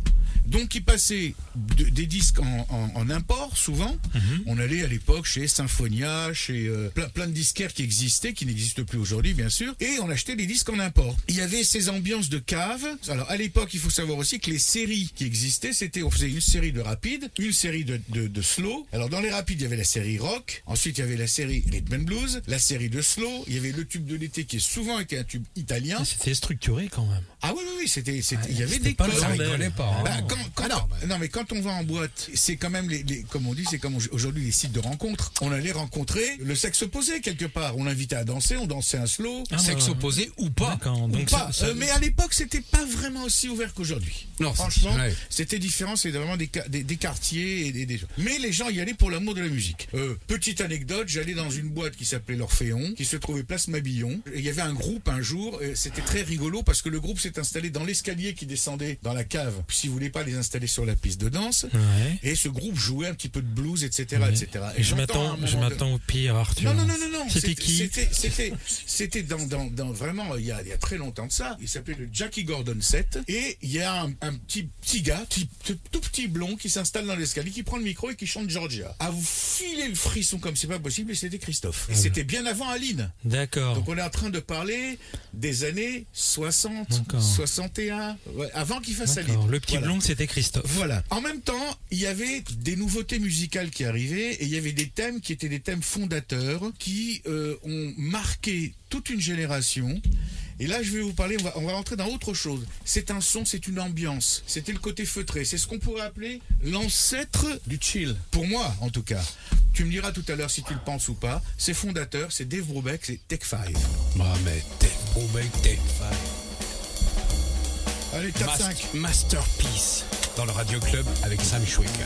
Donc ils passaient des disques en import souvent. On allait à l'époque chez Symphonia, chez plein de disquaires qui existaient, qui n'existent plus aujourd'hui bien sûr, et on achetait des disques en import. Il y avait ces ambiances de cave. Alors à l'époque, il faut savoir aussi que les séries qui existaient, on faisait une série de rapide, une série de slow. Alors dans les rapides, il y avait la série rock, ensuite il y avait la série rhythm and blues, la série de slow, il y avait le tube de l'été qui est souvent été un tube italien. C'était structuré quand même. Ah oui, il y avait des pas codes. ça rigolait pas. Non, mais quand on va en boîte, c'est quand même comme on dit, c'est comme aujourd'hui les sites de rencontres. On allait rencontrer le sexe opposé quelque part. On l'invitait à danser, on dansait un slow. Sexe opposé ou pas. Donc Pas. Mais à l'époque, c'était pas vraiment aussi ouvert qu'aujourd'hui. Non, franchement, c'était différent. C'était vraiment des quartiers et des gens. Mais les gens y allaient pour l'amour de la musique. Petite anecdote, j'allais dans une boîte qui s'appelait l'Orphéon, qui se trouvait place Mabillon. Et il y avait un groupe un jour. C'était très rigolo parce que le groupe s'est installé dans l'escalier qui descendait dans la cave. Si vous voulez pas les installer sur la piste de danse. Ouais. Et ce groupe jouait un petit peu de blues, etc., etc. Et je m'attends au pire, Arthur. Non. C'était qui? C'était dans vraiment il y a très longtemps de ça. Il s'appelait le Jackie Gordon 7 et il y a un petit gars, tout petit blond qui s'installe dans l'escalier, qui prend le micro et qui chante Georgia. À vous filer le frisson comme c'est pas possible, et c'était Christophe. Et c'était bien avant Aline. D'accord. Donc on est en train de parler des années 60, 61, avant qu'il fasse Aline. Le petit blond, c'était Christophe. Voilà. En même temps, il y avait des nouveautés musicales qui arrivaient et il y avait des thèmes qui étaient des thèmes fondateurs qui ont marqué toute une génération. Et là, je vais vous parler, on va rentrer dans autre chose. C'est un son, c'est une ambiance. C'était le côté feutré. C'est ce qu'on pourrait appeler l'ancêtre du chill. Pour moi, en tout cas. Tu me diras tout à l'heure si tu le penses ou pas. C'est fondateur, c'est Dave Brubeck, c'est Take 5. Bah, mais Dave Brubeck, Take 5. Allez, 4-5. Masterpiece dans le Radio Club avec Sam Schweika.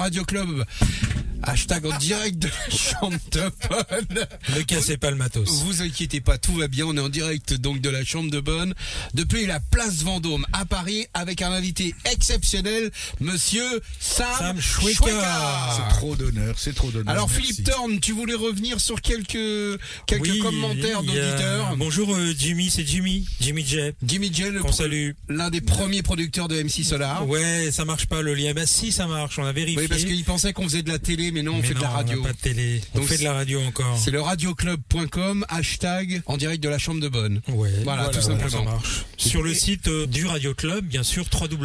Radio Club. Hashtag en direct de la chambre de bonne. Ne cassez pas le matos. Vous inquiétez pas, tout va bien. On est en direct donc de la chambre de bonne depuis la place Vendôme à Paris avec un invité exceptionnel, monsieur Sam Choueka. C'est trop d'honneur. Alors Merci. Philippe Thorne, tu voulais revenir sur quelques Oui, commentaires il y a- d'auditeurs. Bonjour Jimmy, c'est Jimmy J. Jimmy J, Qu'on salue. l'un des premiers producteurs de MC Solar. Ouais, ça marche pas le lien. Bah si, ça marche, on a vérifié. Oui, parce qu'il pensait qu'on faisait de la télé, mais non, on fait de la radio. On n'a pas de télé. On Donc, fait de la radio encore. C'est le radioclub.com, hashtag en direct de la chambre de bonne. Ouais, Voilà, tout simplement. ça marche. Sur le site du Radio Club, bien sûr,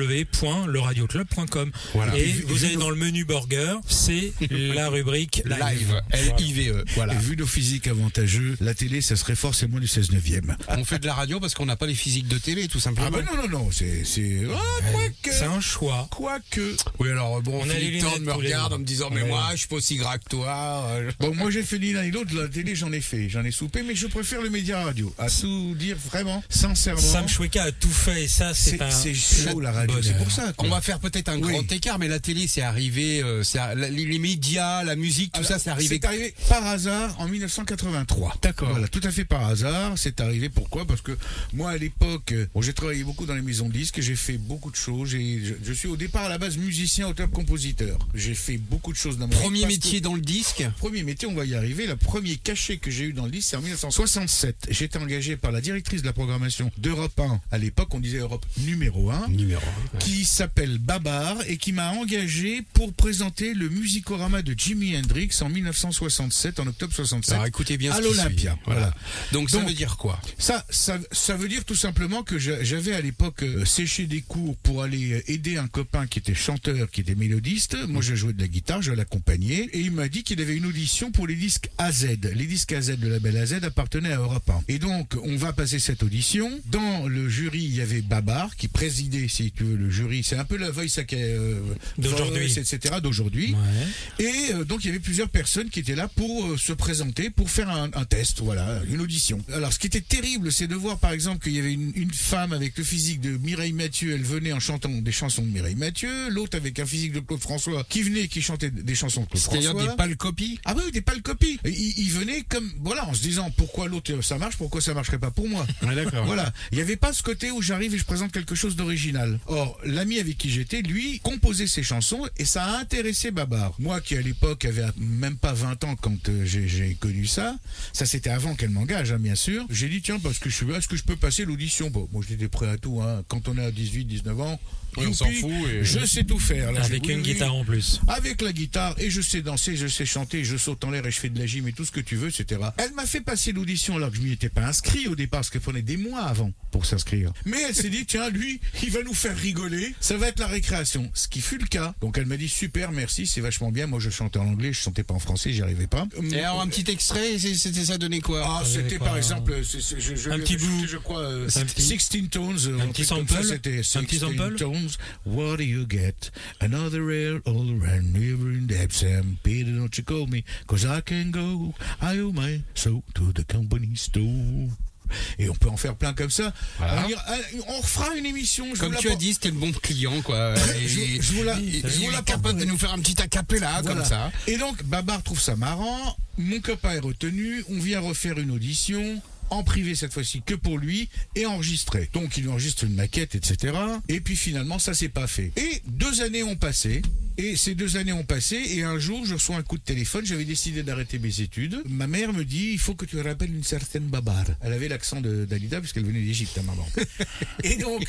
www.leradioclub.com. Voilà. Et vous allez dans le menu burger, c'est la rubrique live. L-I-V-E. Voilà. Et vu nos physiques avantageux, la télé, ça serait forcément du 16/9e. On fait de la radio parce qu'on n'a pas les physiques de télé, tout simplement. Ah bah non, c'est... quoique... C'est un choix. Quoique... Oui, alors bon, On a les Philippe lunettes Thorne me tous les regarde deux. en me disant, mais Ouais. moi, je suis pas aussi gras que toi. Bon, moi j'ai fait ni l'un ni l'autre, la télé j'en ai soupé, mais je préfère le média radio. À tout dire vraiment, sincèrement. Sam Choueka a tout fait et ça, c'est un c'est chaud la radio, bonheur. c'est pour ça. quoi. On va faire peut-être un Oui. grand écart, mais la télé, c'est arrivé, les médias, la musique, tout Alors, ça, c'est arrivé. C'est arrivé par hasard en 1983. D'accord. Voilà, tout à fait par hasard. C'est arrivé pourquoi? Parce que moi à l'époque, j'ai travaillé beaucoup dans les maisons de disques, j'ai fait beaucoup de choses. Je suis au départ à la base musicien, auteur, compositeur. J'ai fait beaucoup de choses dans ma vie. Premier parce métier dans le disque. que- Premier métier, on va y arriver. Le premier cachet que j'ai eu dans le disque, c'est en 1967. J'étais engagé par la directrice de la programmation d'Europe 1. À l'époque, on disait Europe numéro 1. Qui s'appelle Babar et qui m'a engagé pour présenter le musicorama de Jimi Hendrix en 1967, en octobre 67. Alors écoutez bien à ce qui l'Olympia. suit. Voilà. Donc ça Donc, veut dire quoi? Ça veut dire tout simplement que j'avais à l'époque séché des cours pour aller aider un copain qui était chanteur, qui était mélodiste. Moi, je jouais de la guitare, je l'accompagnais. Et il m'a dit qu'il avait une audition pour les disques AZ. Les disques AZ, le label AZ, appartenaient à Europe 1. Et donc, on va passer cette audition. Dans le jury, il y avait Babar, qui présidait, si tu veux, le jury. C'est un peu la Voice D'aujourd'hui. etc. d'aujourd'hui. Ouais. Et donc il y avait plusieurs personnes qui étaient là pour se présenter, pour faire un test, voilà, une audition. Alors ce qui était terrible, c'est de voir par exemple qu'il y avait une femme avec le physique de Mireille Mathieu, elle venait en chantant des chansons de Mireille Mathieu, l'autre avec un physique de Claude François qui venait et qui chantait des chansons de Claude C'est-à-dire François. des pâles copies? Ah oui, des pâles copies. Il venait comme, voilà, en se disant pourquoi l'autre ça marche, pourquoi ça marcherait pas pour moi. D'accord. Voilà. Il n'y avait pas ce côté où j'arrive et je présente quelque chose d'original. Or, l'ami avec qui j'étais, lui, composait ses chansons et ça a intéressé Babar. Moi, qui à l'époque avait même pas 20 ans quand j'ai connu ça c'était avant qu'elle m'engage, hein, bien sûr. J'ai dit, tiens, parce que je suis là, est-ce que je peux passer l'audition? Bon, moi j'étais prêt à tout, hein. Quand on a 18, 19 ans, Oui, on s'en youpi, fout et- je sais tout faire. Là, Avec j'ai- une oui, guitare en plus. avec la guitare, et je sais danser, je sais chanter, je saute en l'air et je fais de la gym et tout ce que tu veux, etc. Elle m'a fait passer l'audition alors que je m'y étais pas inscrit au départ, parce qu'elle prenait des mois avant pour s'inscrire. Mais elle s'est dit, tiens, lui, il va nous faire rigoler, ça va être la récréation. Ce qui fut le cas. Donc elle m'a dit, super, merci, c'est vachement bien. Moi, je chantais en anglais, je chantais pas en français, j'y arrivais pas. Et alors un petit extrait, c'était ça donné quoi? Ah, c'était quoi, par exemple, un petit bout. je crois, Un petit- 16 tones. un petit truc comme ça, sample. c'était Un petit 16 sample. tones. What do you get? Another air all around never in the Sam. Peter, don't you call me, cause I can go. I owe my soul to the company store. Et on peut en faire plein comme ça. Voilà. On refera une émission. Je Comme vous tu la as dit, c'était le bon client, quoi. Je vous la- il je vous est la capable de nous faire un petit acapella, Voilà. comme ça. Et donc, Babar trouve ça marrant. Mon copain est retenu. On vient refaire une audition. En privé cette fois-ci que pour lui et enregistré. Donc il enregistre une maquette, etc. Et puis finalement ça s'est pas fait. Et 2 années ont passé. Et ces 2 années ont passé et un jour je reçois un coup de téléphone. J'avais décidé d'arrêter mes études. Ma mère me dit il faut que tu rappelles une certaine Babar. Elle avait l'accent d'Alida puisqu'elle venait d'Égypte, ta maman. Et donc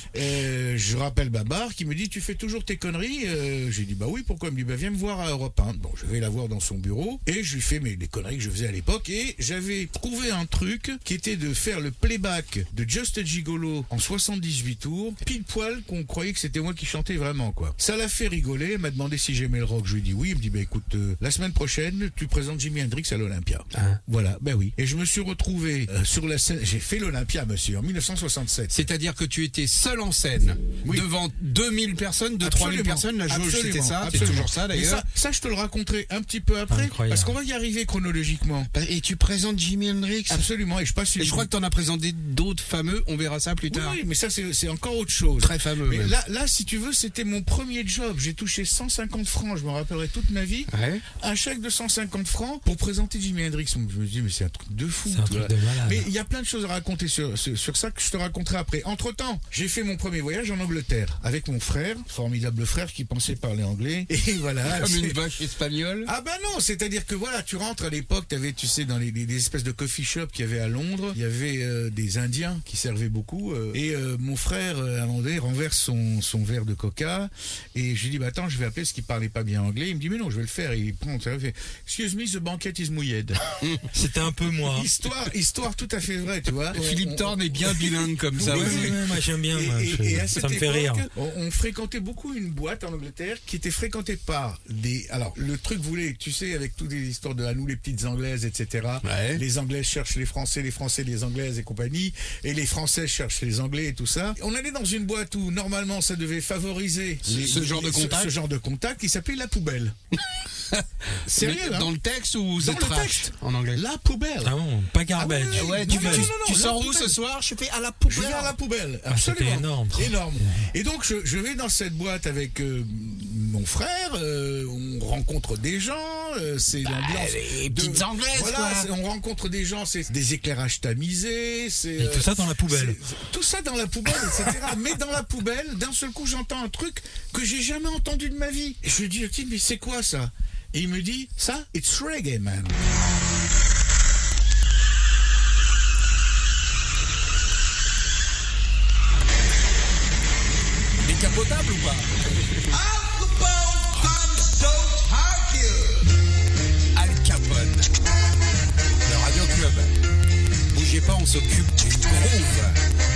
je rappelle Babar qui me dit tu fais toujours tes conneries. J'ai dit bah oui, pourquoi? Elle me dit bah viens me voir à Europe 1. Bon, je vais la voir dans son bureau et je lui fais les conneries que je faisais à l'époque et j'avais trouvé un truc qui était de faire le playback de Just a Gigolo en 78 tours, pile poil qu'on croyait que c'était moi qui chantais vraiment, quoi. Ça l'a fait rigoler, elle m'a demandé si j'aimais le rock, je lui ai dit oui, il me dit bah écoute, la semaine prochaine, tu présentes Jimi Hendrix à l'Olympia. Voilà, ben oui. Et je me suis retrouvé sur la scène, j'ai fait l'Olympia, monsieur, en 1967. C'est-à-dire que tu étais seul en scène, Oui. devant 2000 personnes, 3000 personnes, la jauge c'était ça, c'est toujours ça Mais d'ailleurs. ça, je te le raconterai un petit peu après, Incroyable. parce qu'on va y arriver chronologiquement. Et tu présentes Jimi Hendrix. Absolument, et je passe une... Et je crois que tu en as présenté d'autres fameux, on verra ça plus tard. Oui, mais ça c'est encore autre chose. Très fameux. Mais même. là, si tu veux, c'était mon premier job. J'ai touché fait 150 francs, je me rappellerai toute ma vie. Ouais. Un chèque de 150 francs pour présenter Jimi Hendrix. Je me dis, mais c'est un truc de fou. C'est un truc de malade. Mais il y a plein de choses à raconter sur ça que je te raconterai après. Entre-temps, j'ai fait mon premier voyage en Angleterre avec mon frère, formidable frère qui pensait parler anglais. Et voilà. Comme une vache espagnole. Ah ben non, c'est-à-dire que voilà, tu rentres à l'époque, t'avais, tu sais, dans les espèces de coffee shops qu'il y avait à Londres, il y avait des Indiens qui servaient beaucoup. Et mon frère, à un moment donné, renverse son verre de coca. Et je lui dis, bah attends, je vais appeler parce qu'il parlait pas bien anglais. Il me dit, mais non, je vais le faire. Et il prend, il fait, excuse me, the banquet is mouilled. C'était un peu moi. Histoire tout à fait vraie, tu vois. Philippe Thorne est bien bilingue comme ça. Ouais, moi j'aime bien. Et à cette ça me fait rire. On fréquentait beaucoup une boîte en Angleterre qui était fréquentée par des... Alors, le truc voulait, tu sais, avec toutes les histoires de à nous les petites Anglaises, etc. Ouais. Les Anglaises cherchent les Français les Anglaises et compagnie, et les Français cherchent les Anglais et tout ça. On allait dans une boîte où, normalement, ça devait favoriser ce genre de contact. Ce genre de contact qui s'appelait la poubelle. Sérieux, dans le texte ou dans The le Trash texte en anglais? La poubelle. Ah bon, pas garbage. Ah Ouais, non, tu la sors où poubelle. ce soir? Je fais à la Je poubelle. vais à la poubelle. Ah, c'était Absolument. énorme. Et donc, je vais dans cette boîte avec mon frère. On rencontre des gens. C'est l'ambiance. Les petites Anglaises, Voilà, quoi. on rencontre des gens. C'est des éclairages tamisés. Et tout ça dans la poubelle. Tout ça dans la poubelle, etc. Mais dans la poubelle, d'un seul coup, j'entends un truc que j'ai jamais entendu de ma vie. Et je lui dis, mais c'est quoi ça? Et il me dit, ça, it's reggae, man. Décapotable ou pas? Al Capone. Le Radio Club. Bougez pas, on s'occupe du groove.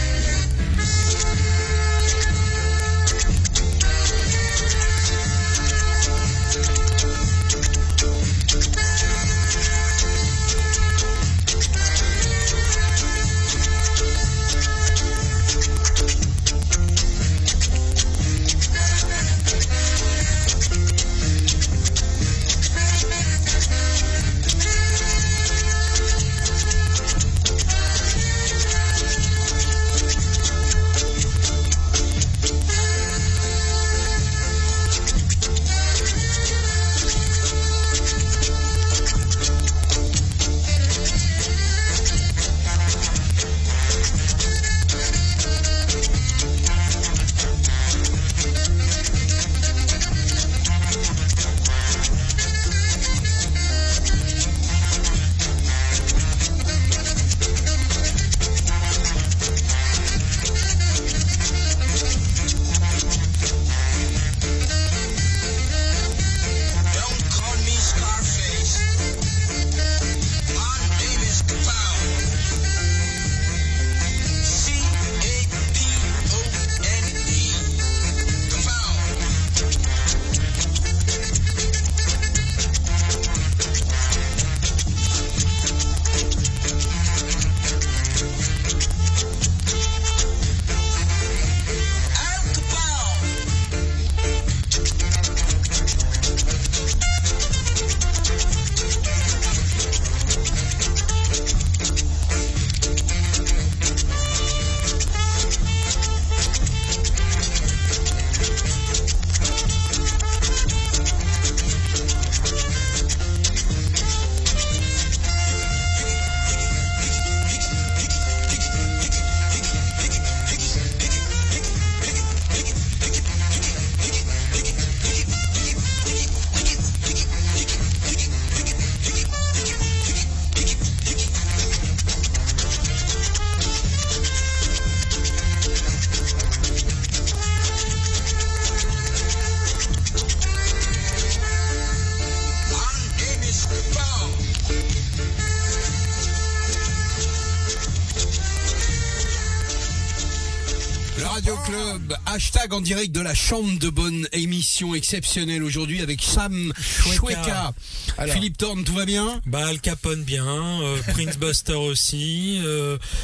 Radio Club, hashtag en direct de la chambre de bonne, émission exceptionnelle aujourd'hui avec Sam Choueka. Alors, Philippe Thorne, tout va bien? Bah Al Capone bien, Prince Buster aussi.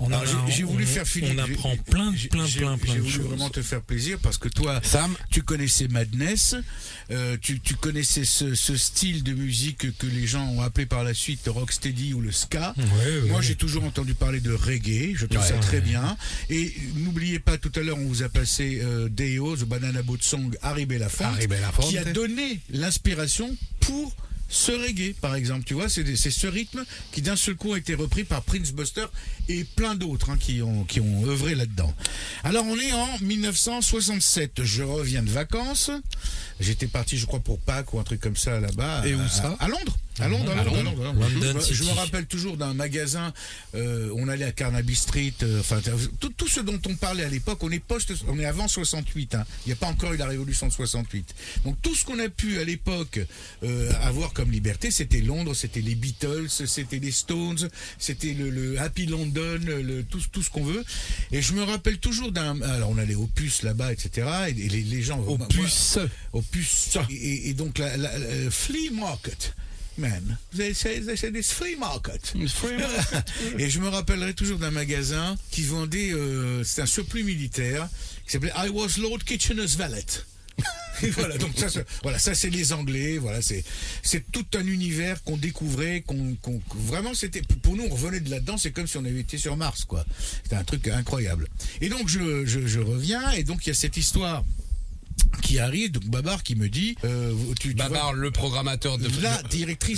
J'ai voulu faire Philippe. On apprend plein de J'ai choses. voulu vraiment te faire plaisir parce que toi, Sam, tu connaissais Madness, tu connaissais ce style de musique que les gens ont appelé par la suite le rocksteady ou le ska. Moi, j'ai toujours entendu parler de reggae, je trouve ça très bien. Et n'oubliez pas, tout à l'heure, on vous a passé Day-O, The Banana Boat Song, Harry Belafonte, qui a donné l'inspiration pour ce reggae, par exemple, tu vois, c'est ce rythme qui d'un seul coup a été repris par Prince Buster et plein d'autres qui ont œuvré là-dedans. Alors on est en 1967, je reviens de vacances, j'étais parti je crois pour Pâques ou un truc comme ça là-bas. Et où ça ? À Londres. À Londres. Je me rappelle toujours d'un magasin, on allait à Carnaby Street, tout ce dont on parlait à l'époque, on est avant 68, hein. Il n'y a pas encore eu la révolution de 68. Donc tout ce qu'on a pu à l'époque avoir comme liberté, c'était Londres, c'était les Beatles, c'était les Stones, c'était le Happy London, tout ce qu'on veut. Et je me rappelle toujours alors on allait au Puce là-bas, etc. Et les gens... Au Puce. Et donc la Flea Market. Man, c'est des free market. Et je me rappellerai toujours d'un magasin qui vendait, c'était un surplus militaire qui s'appelait I Was Lord Kitchener's Valet. Et voilà, donc ça c'est les Anglais, voilà, c'est tout un univers qu'on découvrait, vraiment c'était, pour nous on revenait de là-dedans, c'est comme si on avait été sur Mars, quoi. C'était un truc incroyable. Et donc je reviens, et donc il y a cette histoire qui arrive, donc Babar qui me dit Babar, le programmateur de la directrice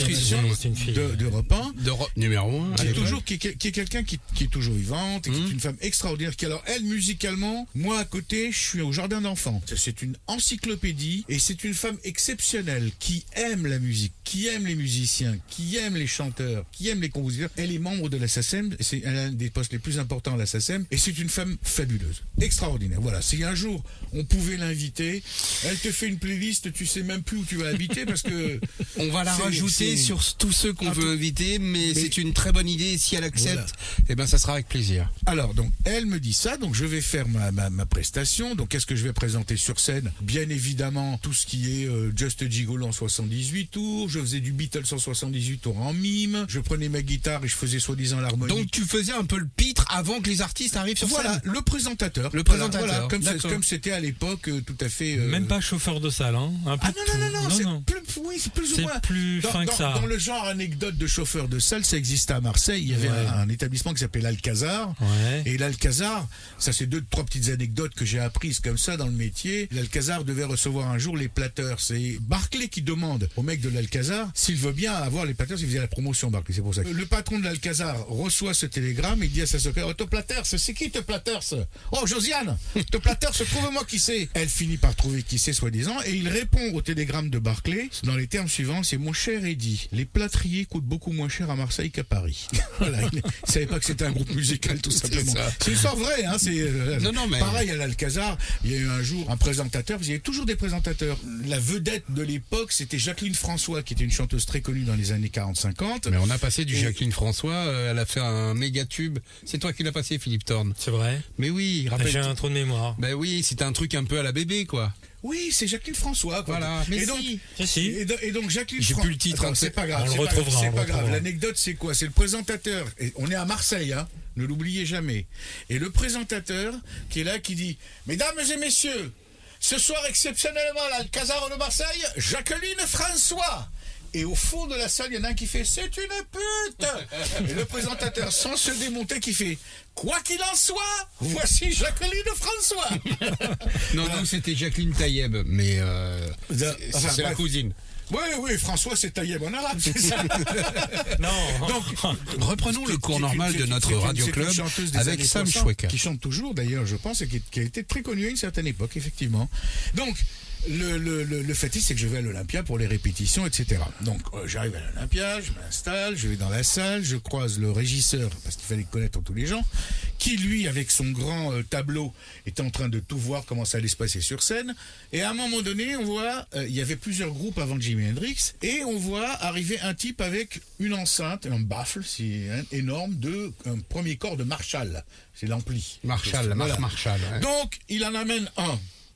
de d'Europe 1, numéro 1, qui est quelqu'un qui est toujours vivante, et qui est une femme extraordinaire, qui alors elle musicalement, moi à côté je suis au jardin d'enfants, c'est une encyclopédie, et c'est une femme exceptionnelle qui aime la musique, qui aime les musiciens, qui aime les chanteurs, qui aime les compositeurs. Elle est membre de la SACEM, elle a un des postes les plus importants à la SACEM, et c'est une femme fabuleuse, extraordinaire. Voilà, si un jour on pouvait l'inviter, elle te fait une playlist, tu sais même plus où tu vas habiter parce que on va la rajouter sur tous ceux qu'on veut inviter, mais c'est une très bonne idée. Si elle accepte, et ben ça sera avec plaisir. Alors donc elle me dit ça, donc je vais faire ma prestation. Donc qu'est-ce que je vais présenter sur scène? Bien évidemment tout ce qui est Just a Gigolo en 78 tours. Je faisais du Beatles en 78 tours en mime. Je prenais ma guitare et je faisais soi-disant l'harmonie. Donc tu faisais un peu le pitre avant que les artistes arrivent sur scène. Voilà, le présentateur. Voilà, comme c'était à l'époque tout à fait. Même pas chauffeur de salle, hein. Non, c'est plus ou moins. Plus fin que ça. Dans le genre anecdote de chauffeur de salle, ça existait à Marseille. Il y avait un établissement qui s'appelait l'Alcazar. Et l'Alcazar, ça c'est 2-3 petites anecdotes que j'ai apprises comme ça dans le métier. L'Alcazar devait recevoir un jour les Platters. C'est Barclay qui demande au mec de l'Alcazar s'il veut bien avoir les Platters. Il faisait la promotion Barclay, c'est pour ça. Le patron de l'Alcazar reçoit ce télégramme et il dit à sa secrétaire: oh, te Platters, c'est qui te Platters? Oh, Josiane, te Platters, trouve-moi qui c'est. Elle finit par trouver qui c'est soi-disant et il répond au télégramme de Barclay dans les termes suivants: c'est mon cher Eddy, les plâtriers coûtent beaucoup moins cher à Marseille qu'à Paris. Voilà, il ne savait pas que c'était un groupe musical tout simplement. C'est une histoire vraie, hein, mais pareil à l'Alcazar, il y a eu un jour un présentateur, il y avait toujours des présentateurs. La vedette de l'époque, c'était Jacqueline François, qui était une chanteuse très connue dans les années 40-50. Mais on a passé du Jacqueline François, elle a fait un méga tube. C'est toi qui l'as passé, Philippe Thorne. C'est vrai. Mais oui, j'ai un trou de mémoire. Ben oui, c'était un truc un peu à la bébé, quoi. Oui, c'est Jacqueline François, quoi. Voilà. Mais et donc Jacqueline François. J'ai plus le titre. Attends, c'est pas grave. C'est pas grave. L'anecdote, c'est quoi? C'est le présentateur. Et on est à Marseille, hein. Ne l'oubliez jamais. Et le présentateur qui est là, qui dit: mesdames et messieurs, ce soir exceptionnellement à l'Alcazar de Marseille, Jacqueline François. Et au fond de la salle, il y en a un qui fait: c'est une pute. Et le présentateur, sans se démonter, qui fait: quoi qu'il en soit, voici Jacqueline François. Non, c'était Jacqueline Taïeb, mais c'est la cousine. Oui, François, c'est Taïeb en arabe, c'est ça. Non. Donc, reprenons le cours normal de notre Radio Club avec Sam Choueka. Qui chante toujours, d'ailleurs, je pense, et qui a été très connue à une certaine époque, effectivement. Donc, le fait c'est que je vais à l'Olympia pour les répétitions, etc. Donc j'arrive à l'Olympia, je m'installe, je vais dans la salle, je croise le régisseur, parce qu'il fallait connaître tous les gens, qui lui, avec son grand tableau, était en train de tout voir comment ça allait se passer sur scène. Et à un moment donné, on voit, il y avait plusieurs groupes avant Jimi Hendrix, et on voit arriver un type avec une enceinte, un baffle énorme de un premier corps de Marshall. C'est l'ampli. Marshall, la marque Marshall. Ouais. Donc il en amène un.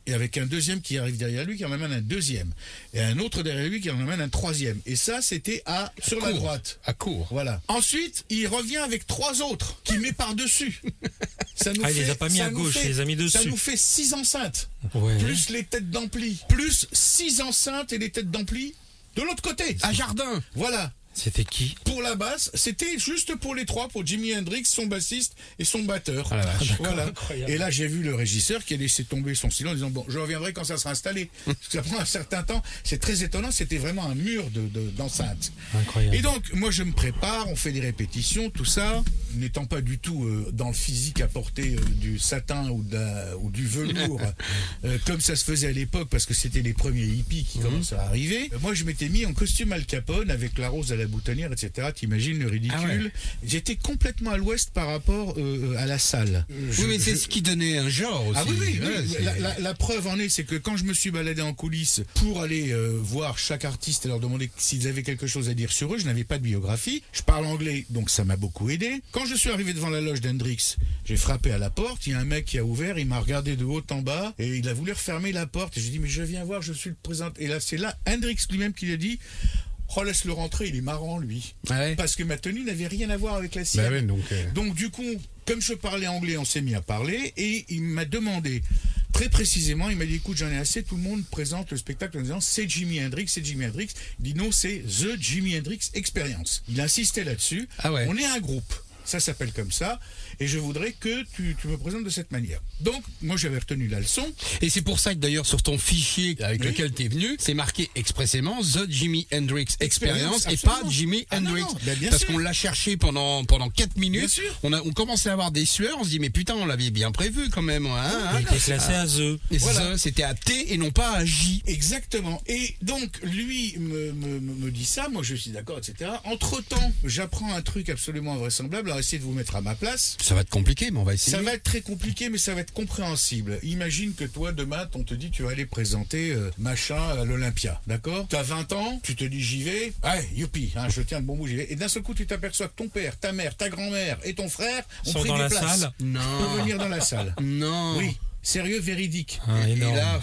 et avec un deuxième qui arrive derrière lui, qui en amène un deuxième, et un autre derrière lui qui en amène un troisième. Et ça, c'était sur la droite. À court. Voilà. Ensuite, il revient avec 3 autres qu'il met par-dessus. Ça nous il les a pas mis à gauche, il les a mis dessus. Ça nous fait 6 enceintes, Ouais. plus les têtes d'ampli, plus 6 enceintes et les têtes d'ampli de l'autre côté. Un jardin. Voilà. C'était qui? Pour la basse, c'était juste pour les 3, pour Jimi Hendrix, son bassiste et son batteur. Ah la vache. Voilà. Incroyable. Et là, j'ai vu le régisseur qui a laissé tomber son stylo en disant bon, je reviendrai quand ça sera installé. Parce que ça prend un certain temps. C'est très étonnant. C'était vraiment un mur d'enceinte. Incroyable. Et donc, moi, je me prépare. On fait des répétitions, tout ça, n'étant pas du tout dans le physique à porter du satin ou du velours, comme ça se faisait à l'époque, parce que c'était les premiers hippies qui commençaient à arriver. Moi, je m'étais mis en costume Al Capone avec la rose à la boutonnière, etc. T'imagines le ridicule. Ah ouais. J'étais complètement à l'ouest par rapport à la salle. Oui, mais c'est ce qui donnait un genre aussi. Ah oui, Ouais, la preuve en est, c'est que quand je me suis baladé en coulisses pour aller voir chaque artiste et leur demander s'ils avaient quelque chose à dire sur eux, je n'avais pas de biographie. Je parle anglais, donc ça m'a beaucoup aidé. Quand je suis arrivé devant la loge d'Hendrix, j'ai frappé à la porte, il y a un mec qui a ouvert, il m'a regardé de haut en bas et il a voulu refermer la porte. Et j'ai dit, mais je viens voir, je suis le président. Et là, c'est là Hendrix lui-même qui a dit, oh, laisse-le rentrer, il est marrant, lui. Ah ouais. Parce que ma tenue n'avait rien à voir avec la sienne. Bah ouais, Donc, du coup, comme je parlais anglais, on s'est mis à parler et il m'a demandé, très précisément, il m'a dit, écoute, j'en ai assez, tout le monde présente le spectacle en disant, c'est Jimi Hendrix, c'est Jimi Hendrix. Il dit, non, c'est The Jimi Hendrix Experience. Il insistait là-dessus. Ah ouais. On est un groupe. Ça s'appelle comme ça, et je voudrais que tu me présentes de cette manière. Donc, moi j'avais retenu la leçon. Et c'est pour ça que d'ailleurs sur ton fichier avec Oui. lequel tu es venu, c'est marqué expressément The Jimi Hendrix Experience et absolument. pas Jimi Ah non, Hendrix. non, ben bien Parce sûr. qu'on l'a cherché pendant 4 minutes. Bien sûr. On commençait à avoir des sueurs, on se dit mais putain on l'avait bien prévu quand même. Il était classé à The. Et Voilà. ça, c'était à T et non pas à J. Exactement. Et donc, lui me dit ça, moi je suis d'accord, etc. Entre-temps, j'apprends un truc absolument invraisemblable, alors essayez de vous mettre à ma place. Ça va être compliqué, mais on va essayer. Ça va être très compliqué, mais ça va être compréhensible. Imagine que toi, demain, on te dit tu vas aller présenter machin à l'Olympia, d'accord? T'as 20 ans, tu te dis j'y vais, ouais, youpi, hein, je tiens le bon bout, j'y vais. Et d'un seul coup, tu t'aperçois que ton père, ta mère, ta grand-mère et ton frère ont Sont pris dans des la places. salle. Non. Pour venir dans la salle. Non. Oui. Sérieux, véridique. Ah, Et énorme. là,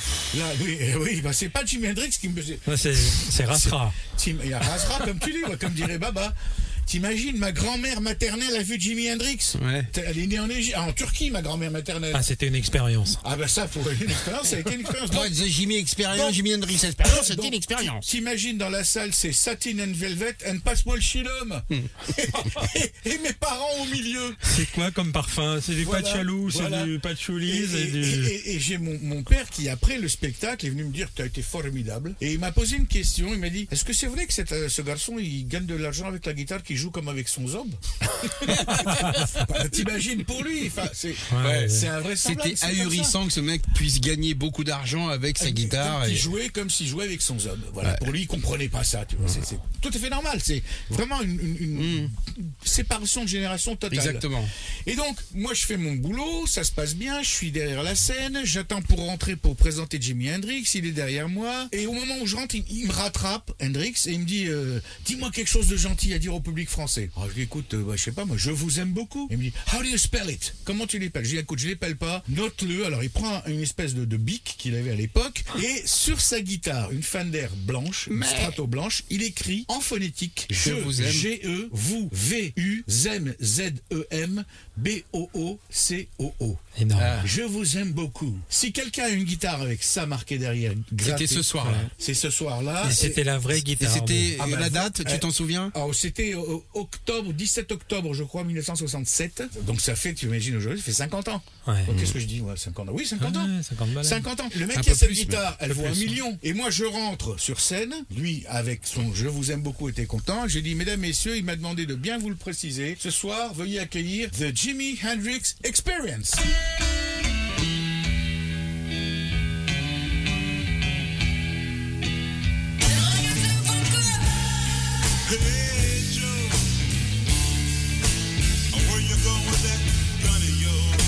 Oui, bah c'est pas Jimi Hendrix qui me... Ouais, c'est Rasra. Il y a Razra, comme tu dis, comme dirait Baba. T'imagines, ma grand-mère maternelle a vu Jimi Hendrix. Ouais. Elle est née en Turquie, ma grand-mère maternelle. Ah, c'était une expérience. Ah bah ça, pour une expérience, ça a été une expérience. Ouais, The Jimi Experience, Donc- Jimi Hendrix Experience, c'était Donc, une expérience. T'imagines dans la salle, c'est Satin and Velvet and Passe-moi le chilum. et mes parents au milieu. C'est quoi comme parfum? C'est du Voilà, patchouli, voilà. c'est du patchouli, c'est du... Et j'ai mon père qui, après le spectacle, est venu me dire que tu as été formidable. Et il m'a posé une question. Il m'a dit, est-ce que c'est vrai que ce garçon, il gagne de l'argent avec la guitare, qu'il joue comme avec son zob? Bah, t'imagines pour lui. Enfin, c'est invraisemblable. C'était c'est comme ça. ahurissant que ce mec puisse gagner beaucoup d'argent avec sa guitare. Il Et... jouait comme s'il jouait avec son zob. Voilà. Ouais. Pour lui, il comprenait pas ça. Tu vois. C'est tout à fait normal. C'est vraiment une séparation de génération totale. Exactement. Et donc, moi, je fais mon boulot, ça se passe bien, je suis derrière la scène, j'attends pour rentrer pour présenter Jimi Hendrix, il est derrière moi, et au moment où je rentre, il me rattrape, Hendrix, et il me dit, dis-moi quelque chose de gentil à dire au public français. Alors, je lui dis, écoute, je sais pas, moi, je vous aime beaucoup. Il me dit, how do you spell it? Comment tu l'épelles? Je lui dis, écoute, je l'épelle pas, note-le. Alors, il prend une espèce de bic qu'il avait à l'époque, et sur sa guitare, une Fender blanche, une Strato blanche, il écrit en phonétique, Je vous aime. G-E, vous, V-U, zem, Z-E-M, B-O-O-C-O-O. Énorme. Ah. Je vous aime beaucoup. Si quelqu'un a une guitare avec ça marqué derrière, grattée, C'était ce soir-là. c'est ce soir-là. Et c'était la vraie Et guitare. c'était Ah bah, la date, tu t'en souviens? Alors, c'était 17 octobre, je crois, 1967. Donc ça fait, tu imagines aujourd'hui, ça fait 50 ans. Ouais. Donc qu'est-ce que je dis, ouais, 50 ans? Oui, 50 ans. Ouais, 50 balles. 50 ans. Le mec Un qui a peu cette plus, guitare, elle vaut plus, 1 million. Et moi, je rentre sur scène. Lui, avec son Je vous aime beaucoup, était content. J'ai dit, mesdames, messieurs, il m'a demandé de bien vous le préciser. Ce soir, veuillez accueillir The Jimi Hendrix Experience. Hey Joe, where you going with that gun of yours?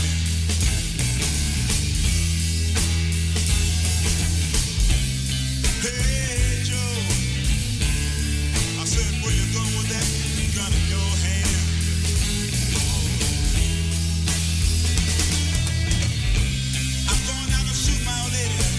Hey Joe, I said where you going with that gun in your hand? I'm going out to shoot my old lady.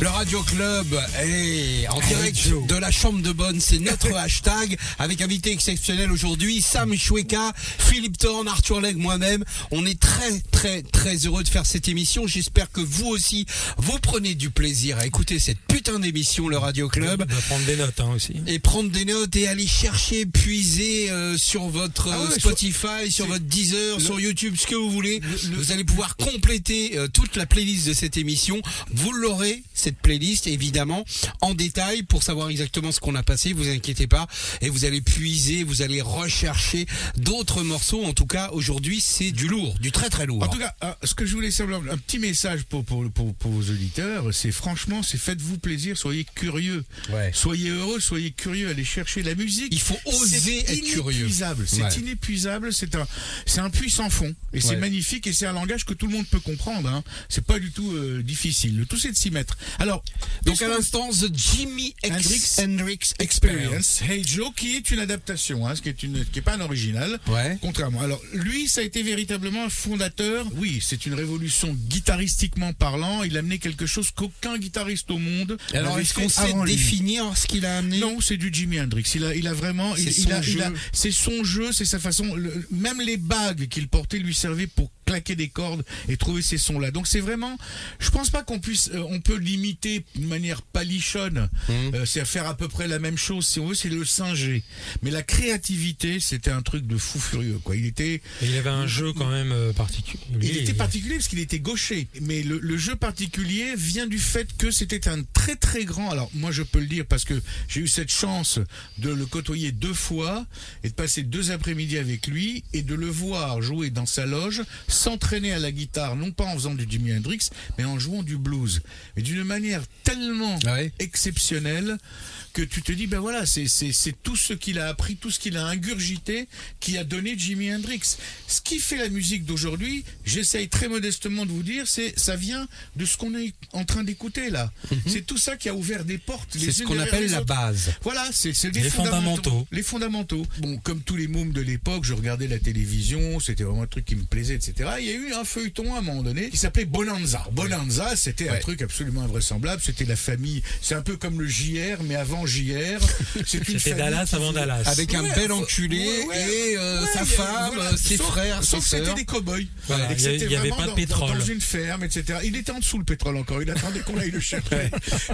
Le Radio Club est en direct de la Chambre de Bonne, c'est notre hashtag, avec invité exceptionnel aujourd'hui, Sam Choueka, Philippe Thorne, Arthur Legge, moi-même. On est très heureux de faire cette émission. J'espère que vous aussi, vous prenez du plaisir à écouter cette putain d'émission, le Radio Club. On va prendre des notes aussi. Et prendre des notes et aller chercher, puiser sur votre Spotify, sur votre Deezer, sur YouTube, ce que vous voulez. Vous allez pouvoir compléter toute la playlist de cette émission. Vous l'aurez, cette playlist, évidemment, en détail pour savoir exactement ce qu'on a passé. Vous inquiétez pas. Et vous allez puiser, vous allez rechercher d'autres morceaux. En tout cas, aujourd'hui, c'est du lourd, du très lourd. En tout cas, ce que je voulais savoir, un petit message pour vos auditeurs, c'est franchement, c'est faites-vous plaisir, soyez curieux. Ouais. Soyez heureux, soyez curieux, allez chercher la musique. Il faut oser être curieux. C'est inépuisable, c'est un puits sans fond. Et c'est magnifique et c'est un langage que tout le monde peut comprendre. Hein. C'est pas du tout difficile. Le tout, c'est de s'y mettre. Alors, donc à l'instant, The Jimi Hendrix Experience. Hey Joe, qui est une adaptation, hein, qui est pas un original. Ouais. Contrairement. Alors, lui, ça a été véritablement un fondateur. Oui, c'est une révolution guitaristiquement parlant. Il a amené quelque chose qu'aucun guitariste au monde. Alors, est-ce qu'on sait définir ce qu'il a amené? Non, c'est du Jimi Hendrix. Il a vraiment, c'est son jeu, c'est sa façon. Même les bagues qu'il portait lui servaient pour claquer des cordes et trouver ces sons-là. Donc c'est vraiment, je pense pas qu'on peut l'imiter de manière palichonne, c'est à faire à peu près la même chose, si on veut, c'est le singer. Mais la créativité, c'était un truc de fou furieux, quoi. Il avait un jeu quand même particulier. Il était particulier parce qu'il était gaucher. Mais le jeu particulier vient du fait que c'était un très grand, alors moi je peux le dire parce que j'ai eu cette chance de le côtoyer 2 fois et de passer 2 après-midi avec lui et de le voir jouer dans sa loge, s'entraîner à la guitare, non pas en faisant du Jimi Hendrix, mais en jouant du blues. Mais d'une manière tellement exceptionnelle que tu te dis, ben voilà, c'est tout ce qu'il a appris, tout ce qu'il a ingurgité qui a donné Jimi Hendrix. Ce qui fait la musique d'aujourd'hui, j'essaye très modestement de vous dire, ça vient de ce qu'on est en train d'écouter là. C'est tout ça qui a ouvert des portes. C'est ce qu'on appelle la base. Voilà, c'est les fondamentaux. Les fondamentaux. Bon, comme tous les mômes de l'époque, je regardais la télévision, c'était vraiment un truc qui me plaisait, etc. Il y a eu un feuilleton à un moment donné qui s'appelait Bonanza. Bonanza, c'était un truc absolument invraisemblable. C'était la famille, c'est un peu comme le JR, mais avant JR. C'était Dallas avant Dallas. Avec un bel enculé et sa femme, ses frères, sauf que c'était des cow-boys. Voilà, il n'y avait pas de pétrole. Dans une ferme, etc. Il était en dessous le pétrole encore. Il attendait qu'on aille le chercher.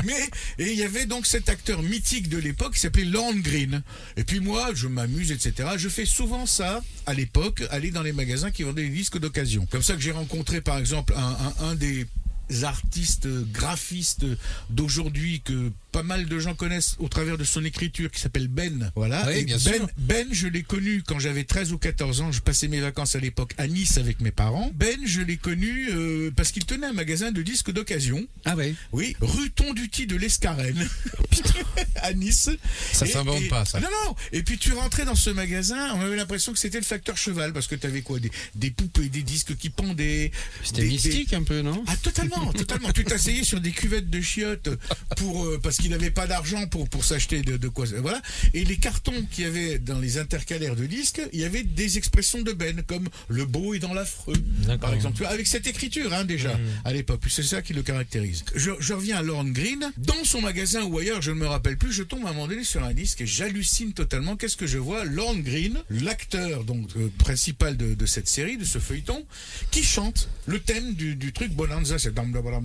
Et il y avait donc cet acteur mythique de l'époque qui s'appelait Lorne Greene. Et puis moi, je m'amuse, etc. Je fais souvent ça à l'époque, aller dans les magasins qui vendaient des disques d'occasion. Comme ça que j'ai rencontré par exemple un des artistes graphistes d'aujourd'hui que pas mal de gens connaissent au travers de son écriture, qui s'appelle Ben. Voilà. Oui, bien sûr. Ben, je l'ai connu quand j'avais 13 ou 14 ans. Je passais mes vacances à l'époque à Nice avec mes parents. Ben, je l'ai connu parce qu'il tenait un magasin de disques d'occasion. Ah ouais. Oui, rue Tonduty de l'Escarène. À Nice. Ça s'invente pas, ça. Non. Et puis tu rentrais dans ce magasin, on avait l'impression que c'était le facteur cheval parce que tu avais quoi, des poupées, des disques qui pendaient. C'était mystique un peu, non? Ah, totalement. Tu t'asseyais sur des cuvettes de chiottes parce qu'il n'avait pas d'argent pour s'acheter de quoi. Voilà. Et les cartons qu'il y avait dans les intercalaires de disques, il y avait des expressions de Ben, comme le beau est dans l'affreux, par exemple. Avec cette écriture, hein, déjà, à l'époque. C'est ça qui le caractérise. Je reviens à Lorne Greene. Dans son magasin ou ailleurs, je ne me rappelle plus, je tombe à un moment donné sur un disque et j'hallucine totalement. Qu'est-ce que je vois? Lorne Greene, l'acteur donc principal de cette série, de ce feuilleton, qui chante le thème du truc Bonanza. C'est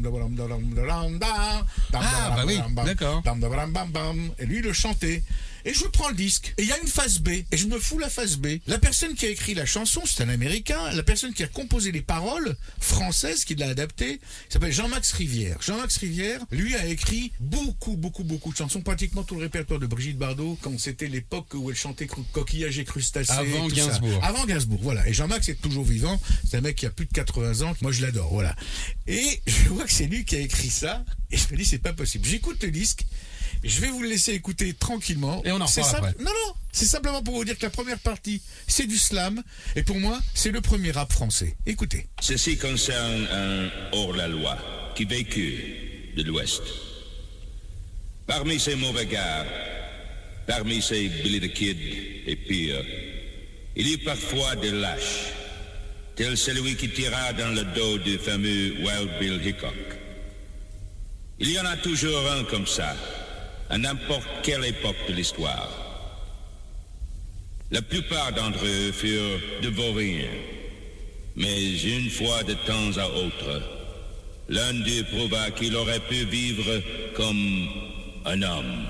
bah oui, d'accord. Et lui, il le chantait. Et je prends le disque, et il y a une face B, et je me fous la face B. La personne qui a écrit la chanson, c'est un Américain. La personne qui a composé les paroles françaises, qui l'a adapté, s'appelle Jean-Max Rivière. Jean-Max Rivière, lui, a écrit beaucoup de chansons, pratiquement tout le répertoire de Brigitte Bardot, quand c'était l'époque où elle chantait Coquillage et crustacés. Avant Gainsbourg. Avant Gainsbourg, voilà. Et Jean-Max est toujours vivant. C'est un mec qui a plus de 80 ans. Moi, je l'adore, voilà. Et je vois que c'est lui qui a écrit ça, et je me dis, c'est pas possible. J'écoute le disque. Je vais vous le laisser écouter tranquillement. Et on en reparle après. Non, c'est simplement pour vous dire que la première partie, c'est du slam. Et pour moi, c'est le premier rap français. Écoutez. Ceci concerne un hors-la-loi qui vécut de l'Ouest. Parmi ces mauvais gars, parmi ces Billy the Kid et pire, il y a parfois des lâches, tel celui qui tira dans le dos du fameux Wild Bill Hickok. Il y en a toujours un comme ça, à n'importe quelle époque de l'histoire. La plupart d'entre eux furent de vauriens, mais une fois de temps à autre, l'un d'eux prouva qu'il aurait pu vivre comme un homme.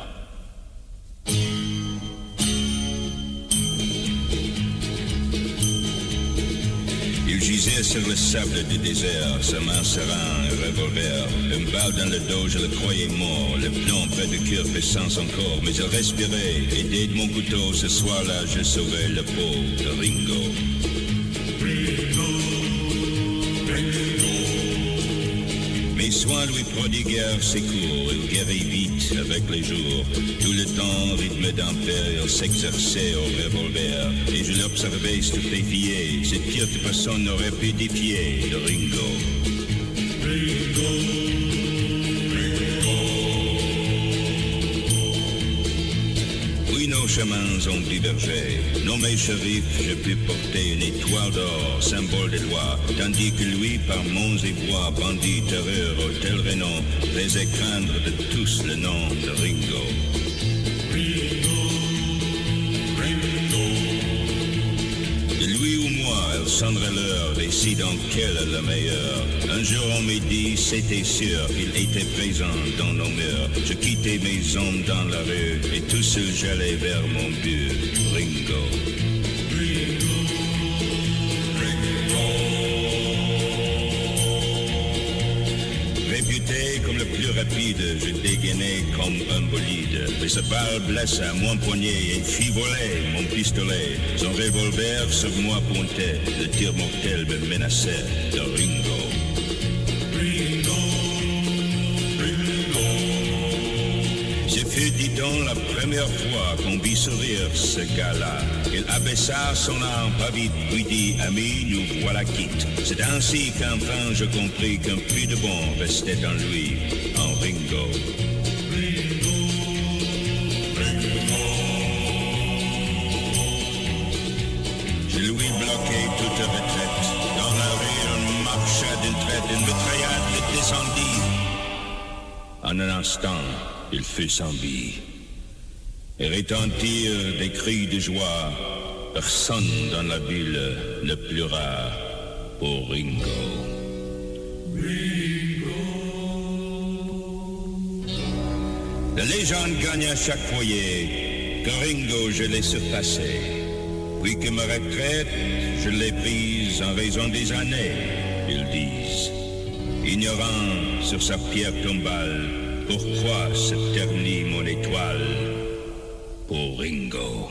Il gisait sur le sable du désert, sa main serrant un revolver. Une balle dans le dos, je le croyais mort. Le plomb près du cœur sans son corps, mais il respirait. Aidé de mon couteau, ce soir-là, je sauvais le pauvre de Ringo. Mes soins lui prodiguèrent ses cours, il guérit vite avec les jours. Tout le temps, rythme d'enfer, il s'exerçait au revolver. Et je l'observais stupéfié, cette pire personne n'aurait pu défier de Ringo. Oui, nos chemins ont divergé. Nommé shérif, je pus porter une étoile d'or, symbole des lois, tandis que lui, par monts et bois, bandit, terreur, au tel renom, faisait craindre de tous le nom de Ringo. De lui ou moi, elle sonnerait l'heure, décidant quelle est la meilleure. Un jour on m'a dit, c'était sûr qu'il était présent dans nos mœurs. Je quittais mes hommes dans la rue, et tout seul j'allais vers mon but, Ringo. Réputé comme le plus rapide, je dégainais comme un bolide. Mais ce balle blessa mon poignet et fit voler mon pistolet. Son revolver sur moi pointait, le tir mortel me menaçait de Ringo. Ce fut, dit-on, la première fois qu'on vit sourire ce gars-là. Il abaissa son arme pas vite, puis dit, ami, nous voilà quittes. C'est ainsi qu'enfin je compris qu'un puits de bon restait en lui, en Ringo. Je lui bloquai toute retraite. Dans la rue, on marcha d'une traite, une mitraillade le descendit. En un instant, il fut sans vie. Et retentirent des cris de joie. Personne dans la ville ne pleura pour Ringo. La légende gagne à chaque foyer que Ringo je l'ai surpassé. Puis que ma retraite, je l'ai prise en raison des années, ils disent. Ignorant sur sa pierre tombale, pourquoi se ternit mon étoile pour Ringo?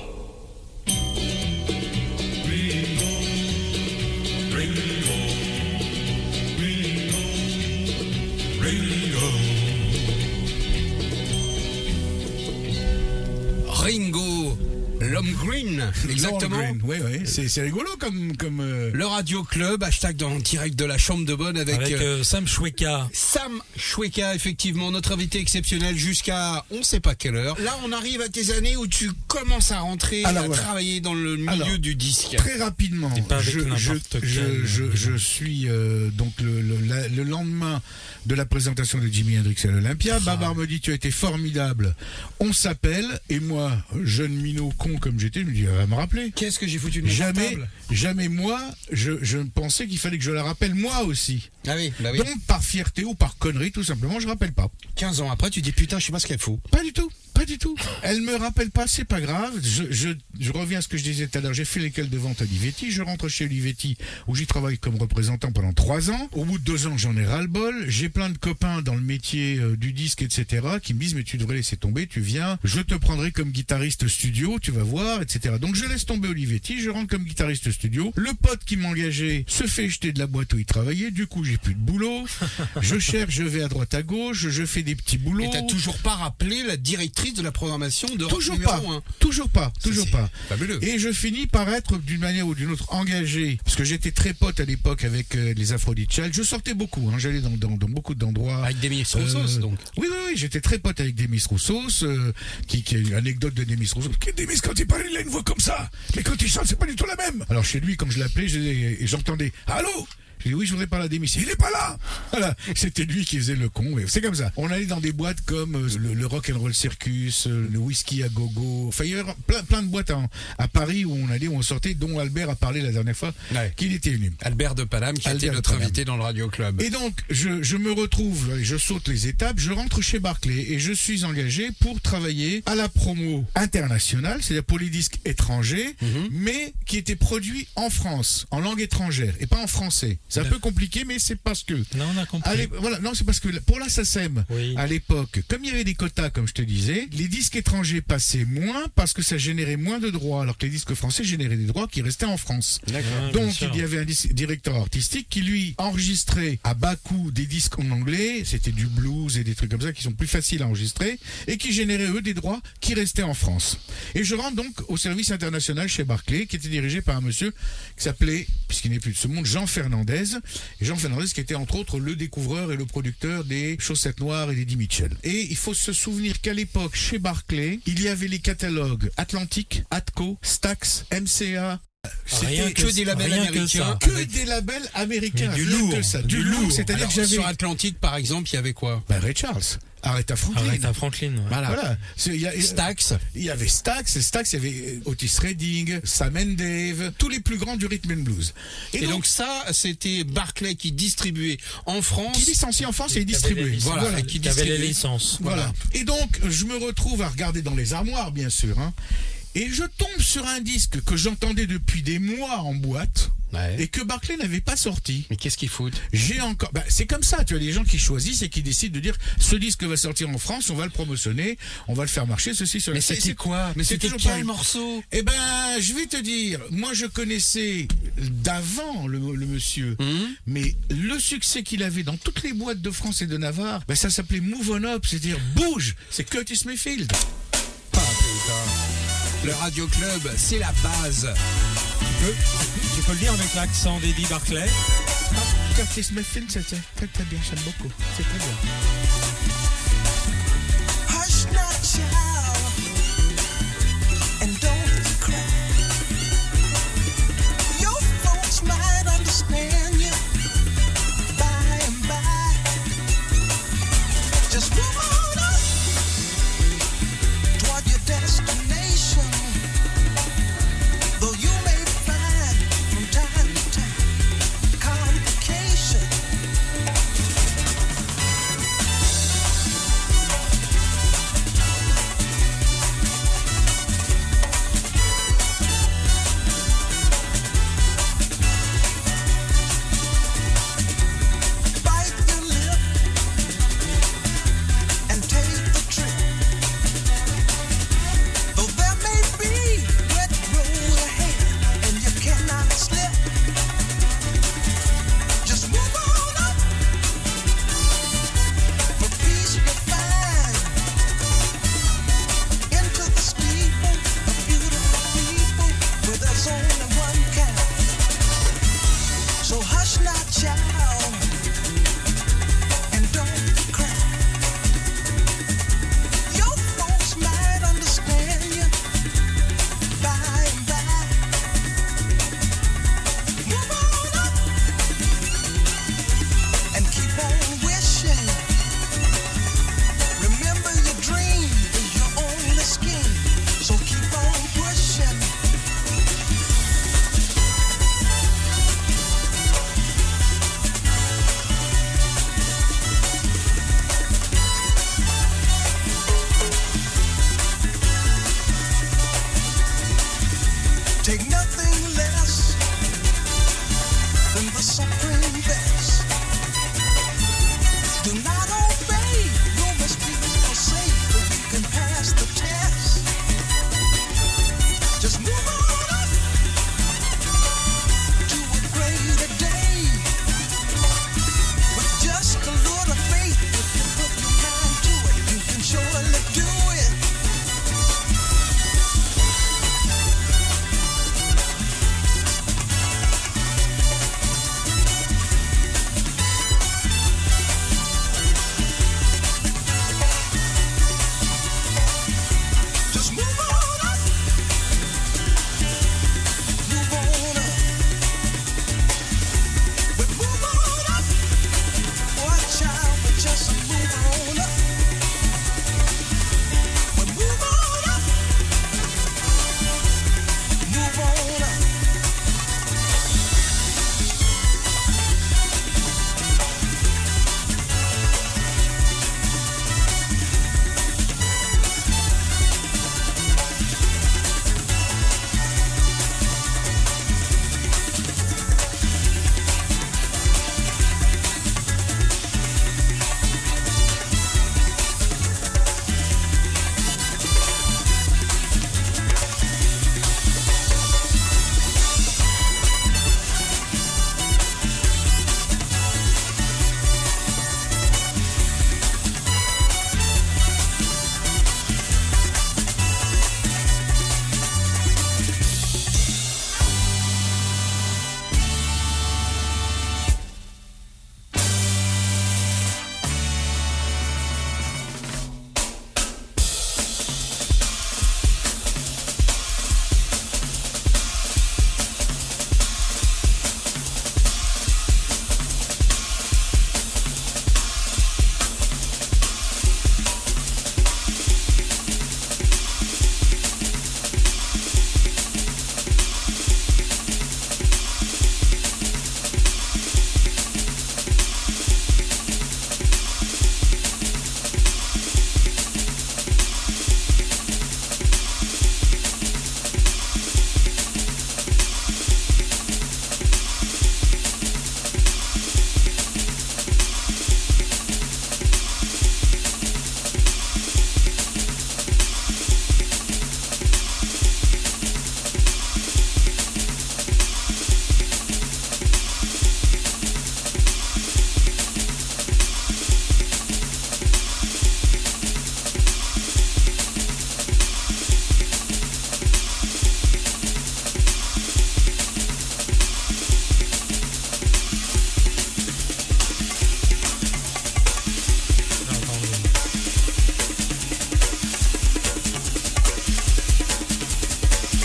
Ringo, l'homme green, exactement. Oui, c'est rigolo comme Le Radio Club, hashtag en direct de la Chambre de Bonne avec Sam Choueka. Sam Choueka, effectivement, notre invité exceptionnel jusqu'à on sait pas quelle heure. Là, on arrive à tes années où tu commences à rentrer, travailler dans le milieu du disque. Très rapidement, je suis donc le lendemain de la présentation de Jimi Hendrix à l'Olympia. Babar me dit, tu as été formidable, on s'appelle, et moi, jeune minot con comme j'étais, je me dis, elle va me rappeler. Qu'est-ce que j'ai foutu de mon portable ? Jamais moi, je pensais qu'il fallait que je la rappelle moi aussi. Ah oui, bah oui. Donc, par fierté ou par connerie, tout simplement, je rappelle pas. 15 ans après, tu dis, putain, je sais pas ce qu'elle fout. Pas du tout. Elle me rappelle pas, c'est pas grave. Je reviens à ce que je disais tout à l'heure. J'ai fait l'école de vente à Olivetti. Je rentre chez Olivetti où j'y travaille comme représentant pendant 3 ans. Au bout de 2 ans, j'en ai ras-le-bol. J'ai plein de copains dans le métier du disque, etc. qui me disent, mais tu devrais laisser tomber, tu viens. Je te prendrai comme guitariste studio, tu vas voir, etc. Donc je laisse tomber Olivetti, je rentre comme guitariste studio. Le pote qui m'engageait se fait jeter de la boîte où il travaillait. Du coup, j'ai plus de boulot. Je cherche, je vais à droite à gauche, je fais des petits boulots. Et t'as toujours pas rappelé la directrice de la programmation de Rock Toujours numéro pas. 1. Toujours pas. Fabuleux. Et je finis par être d'une manière ou d'une autre engagé, parce que j'étais très pote à l'époque avec les Aphrodite Child. Je sortais beaucoup, j'allais dans beaucoup d'endroits. Avec Demis Roussos, donc. Oui, j'étais très pote avec Demis Roussos, qui est une anecdote de Demis Roussos. Demis, quand il parle, il a une voix comme ça, mais quand il chante, c'est pas du tout la même. Alors chez lui, comme je l'appelais, j'entendais « Allô ? Je dis oui, je voudrais parler à Demis. Il est pas là. Voilà, c'était lui qui faisait le con. Et c'est comme ça. On allait dans des boîtes comme le Rock and Roll Circus, le Whisky à Gogo. Enfin, il y avait plein de boîtes à Paris où on allait, où on sortait, dont Albert a parlé la dernière fois qu'il était venu. Albert de Paname, qui était notre invité dans le Radio Club. Et donc, je me retrouve, je saute les étapes, je rentre chez Barclay et je suis engagé pour travailler à la promo internationale, c'est-à-dire pour les disques étrangers, mais qui étaient produits en France, en langue étrangère et pas en français. C'est un peu compliqué, mais c'est parce que... Non, on a compris. C'est parce que pour la SACEM, à l'époque, comme il y avait des quotas, comme je te disais, les disques étrangers passaient moins parce que ça générait moins de droits, alors que les disques français généraient des droits qui restaient en France. Donc, il y avait un directeur artistique qui, lui, enregistrait à bas coût des disques en anglais, c'était du blues et des trucs comme ça qui sont plus faciles à enregistrer, et qui généraient, eux, des droits qui restaient en France. Et je rentre donc au service international chez Barclay, qui était dirigé par un monsieur qui s'appelait, puisqu'il n'est plus de ce monde, Jean Fernandez. Et Jean Fernandez qui était entre autres le découvreur et le producteur des Chaussettes Noires et des Eddie Mitchell. Et il faut se souvenir qu'à l'époque, chez Barclay, il y avait les catalogues Atlantic, Atco, Stax, MCA. C'était que des labels américains. Que des labels américains. Du lourd. Du lourd. C'est-à-dire que j'avais... Sur Atlantic, par exemple, il y avait quoi? Ray Charles. Aretha Franklin. Voilà. Stax. Il y avait Stax, il y avait Otis Redding, Sam and Dave, tous les plus grands du rhythm and blues. Et donc ça, c'était Barclay qui distribuait en France. Qui licenciait en France et distribuait. Voilà. Qui avait les licences. Voilà. Et donc, je me retrouve à regarder dans les armoires, bien sûr, et je tombe sur un disque que j'entendais depuis des mois en boîte. Et que Barclay n'avait pas sorti. Mais qu'est-ce qu'ils foutent? C'est comme ça, tu as des gens qui choisissent et qui décident de dire ce disque va sortir en France, on va le promotionner, on va le faire marcher, ceci, cela. Mais c'était quoi? Mais c'était quel morceau? Eh ben, je vais te dire, moi je connaissais d'avant le monsieur, mais le succès qu'il avait dans toutes les boîtes de France et de Navarre, ça s'appelait Move On Up, c'est-à-dire bouge, c'est Curtis Mayfield. Ah putain. Le Radio Club, c'est la base. Tu peux le dire avec l'accent d'Eddie Barclay. Curtis Mayfield, c'est très bien, j'aime beaucoup. C'est très bien. Hush not, child, and don't cry. Your folks might understand you by and by. Just move on up toward your destination. Though you may from time to time complication.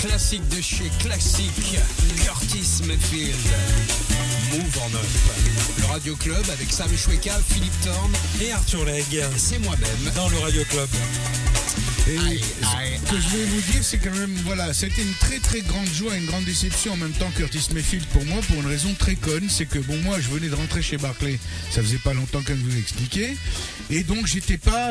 classique de chez classique, Curtis Mayfield. Move en up. Le Radio Club avec Sam Choueka, Philippe Thorne et Arthur Legge. C'est moi-même. Dans le Radio Club. Et ce que je vais vous dire, c'est quand même, voilà, c'était une très très grande joie et une grande déception en même temps, Curtis Mayfield, pour moi, pour une raison très conne. C'est que, bon, moi, je venais de rentrer chez Barclay, ça faisait pas longtemps que je vous ai expliqué. Et donc, j'étais pas,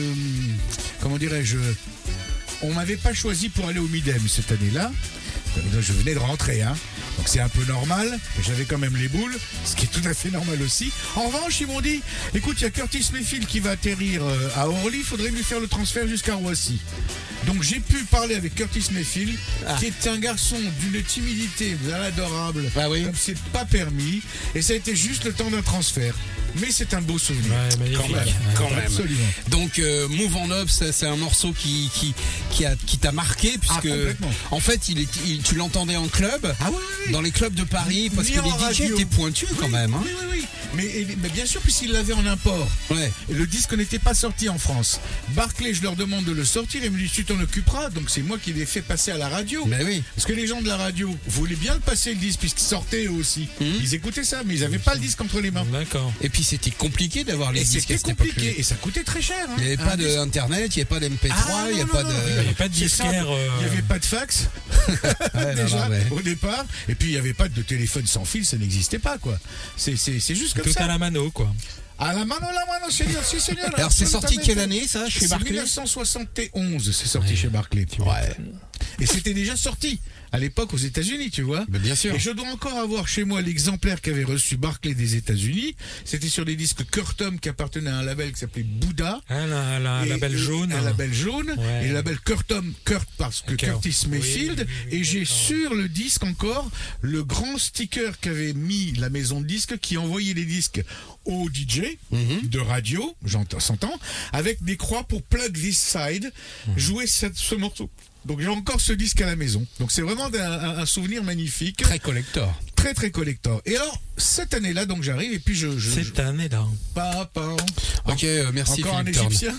comment dirais-je, on m'avait pas choisi pour aller au Midem cette année-là. Je venais de rentrer, hein. Donc c'est un peu normal, mais j'avais quand même les boules, ce qui est tout à fait normal aussi. En revanche, ils m'ont dit, écoute, il y a Curtis Mayfield qui va atterrir à Orly, il faudrait lui faire le transfert jusqu'à Roissy. Donc j'ai pu parler avec Curtis Mayfield, qui est un garçon d'une timidité adorable, comme c'est pas permis, et ça a été juste le temps d'un transfert. Mais c'est un beau souvenir. Ouais, quand même. Absolument. Donc Move on Up, c'est un morceau qui t'a marqué, puisque en fait tu l'entendais en club, dans les clubs de Paris, parce que les DJ étaient pointus quand même. Hein. Oui. Mais bien sûr, puisqu'ils l'avaient en import. Ouais. Et le disque n'était pas sorti en France. Barclay, je leur demande de le sortir, et me dit tu t'en occuperas. Donc c'est moi qui l'ai fait passer à la radio. Mais oui. Parce que les gens de la radio voulaient bien le passer le disque, puisqu'ils sortaient eux aussi. Ils écoutaient ça, mais ils n'avaient pas le disque entre les mains. D'accord. Et puis c'était compliqué d'avoir les disques à cette époque. C'était compliqué, et ça coûtait très cher. Hein. Il n'y avait pas d'internet, il n'y avait pas d'MP3, il n'y avait pas de disquaire. Il n'y avait pas de fax. Déjà, au départ. Et puis il n'y avait pas de téléphone sans fil, ça n'existait pas, quoi. C'est juste comme tout ça. Tout à la mano, quoi. À la mano, seigneur, si, seigneur. Alors c'est sorti quelle année, ça, chez Barclay? 1971, c'est sorti chez Barclay. Ouais. Et c'était déjà sorti à l'époque aux États-Unis, tu vois. Ben bien sûr. Et je dois encore avoir chez moi l'exemplaire qu'avait reçu Barclay des États-Unis. C'était sur des disques Curtom qui appartenaient à un label qui s'appelait Bouddha. Un label jaune. Un label jaune. Ouais. Et le label Curtom, parce que Curtis Mayfield. Oui, et j'ai sur le disque encore le grand sticker qu'avait mis la maison de disques qui envoyait les disques aux DJ de radio, s'entend, avec des croix pour Plug This Side, jouer ce morceau. Donc j'ai encore ce disque à la maison. Donc c'est vraiment un souvenir magnifique. Très collector. Très collector. Et alors, cette année-là, donc j'arrive et puis Cette année-là. Papa. Ok, merci. Encore un Égyptien.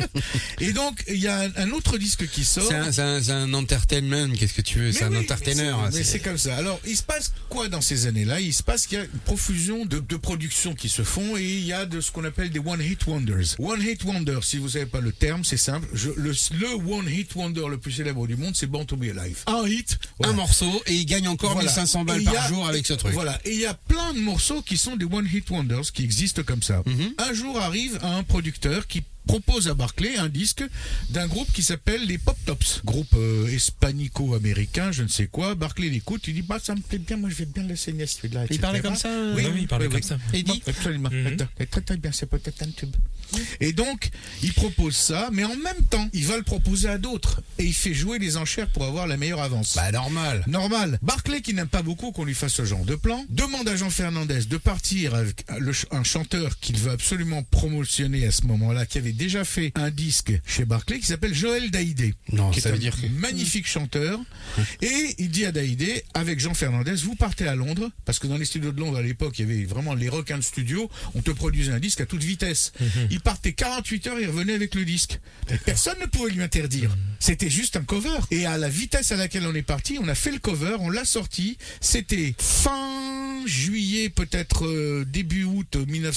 Et donc, il y a un autre disque qui sort. C'est un entertainment, qu'est-ce que tu veux? C'est un entertainer. Mais c'est comme ça. Alors, il se passe quoi dans ces années-là? Il se passe qu'il y a une profusion de productions qui se font et il y a de ce qu'on appelle des One Hit Wonders. One Hit Wonder, si vous savez pas le terme, c'est simple. Le One Hit Wonder le plus célèbre du monde, c'est Born to Be Alive. Un hit, un morceau, et il gagne encore 1500 balles par jour avec ce truc. Voilà. Et il y a plein de morceaux qui sont des One Hit Wonders qui existent comme ça. Un jour arrive un producteur qui propose à Barclay un disque d'un groupe qui s'appelle les Pop Tops, groupe hispanico-américain, je ne sais quoi. Barclay l'écoute, il dit bah ça me plaît bien, moi je vais bien le saigner celui-là. Il parlait comme ça. Oui, il parlait comme ça. Il dit absolument. Très bien, c'est peut-être un tube. Et donc il propose ça, mais en même temps il va le proposer à d'autres et il fait jouer les enchères pour avoir la meilleure avance. Bah normal. Barclay, qui n'aime pas beaucoup qu'on lui fasse ce genre de plan, demande à Jean Fernandez de partir avec un chanteur qu'il veut absolument promotionner à ce moment-là, qui avait déjà fait un disque chez Barclay, qui s'appelle Joël Daïdé, qui est un magnifique chanteur. Et il dit à Daïdé, avec Jean Fernandez, vous partez à Londres, parce que dans les studios de Londres à l'époque, il y avait vraiment les requins de studio, on te produisait un disque à toute vitesse. Il partait 48 heures, il revenait avec le disque. Et personne ne pouvait lui interdire. C'était juste un cover. Et à la vitesse à laquelle on est parti, on a fait le cover, on l'a sorti. C'était fin juillet, peut-être début août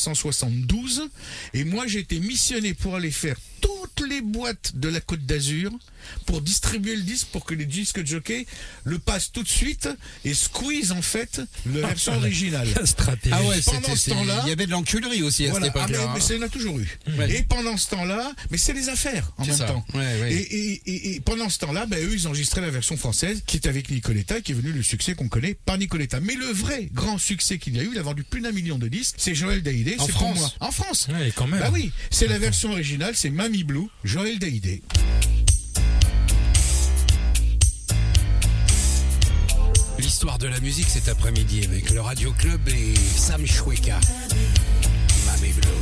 1972. Et moi, j'ai été missionné pour aller faire toutes les boîtes de la Côte d'Azur pour distribuer le disque, pour que les disques jockey le passent tout de suite et squeeze en fait la version originale. La stratégie. Ah ouais, pendant ce temps-là, il y avait de l'enculerie aussi à cette époque-là. Mais ça en a toujours eu. Et pendant ce temps-là, mais c'est les affaires en même temps. Et pendant ce temps-là, eux ils enregistraient la version française qui est avec Nicoletta, qui est venu le succès qu'on connaît par Nicoletta. Mais le vrai grand succès qu'il y a eu, il a vendu plus d'1 million de disques, c'est Joël Daïdé. En France. Pour moi. En France. Ouais, quand même. Bah oui, c'est la version originale, c'est Mamie Blue, Joël Daïdé. L'histoire de la musique cet après-midi avec le Radio Club et Sam Choueka. Mamie Blue.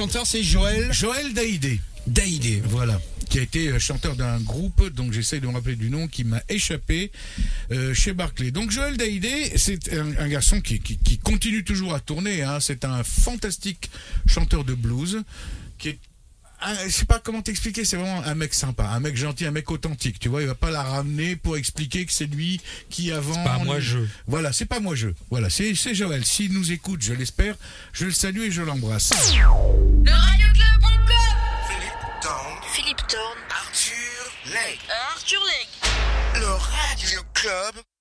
chanteur, c'est Joël Daïdé. Daïdé. Voilà. Qui a été chanteur d'un groupe, donc j'essaie de me rappeler du nom, qui m'a échappé chez Barclay. Donc Joël Daïdé, c'est un garçon qui continue toujours à tourner. Hein. C'est un fantastique chanteur de blues qui est, je sais pas comment t'expliquer, c'est vraiment un mec sympa, un mec gentil, un mec authentique. Tu vois, il va pas la ramener pour expliquer que c'est lui qui avant. C'est pas moi je. Voilà, c'est pas moi je. Voilà, c'est Joël. S'il nous écoute, je l'espère, je le salue et je l'embrasse. Le radioclub.com. Philippe Thorne, Arthur Legge. le Radio Club.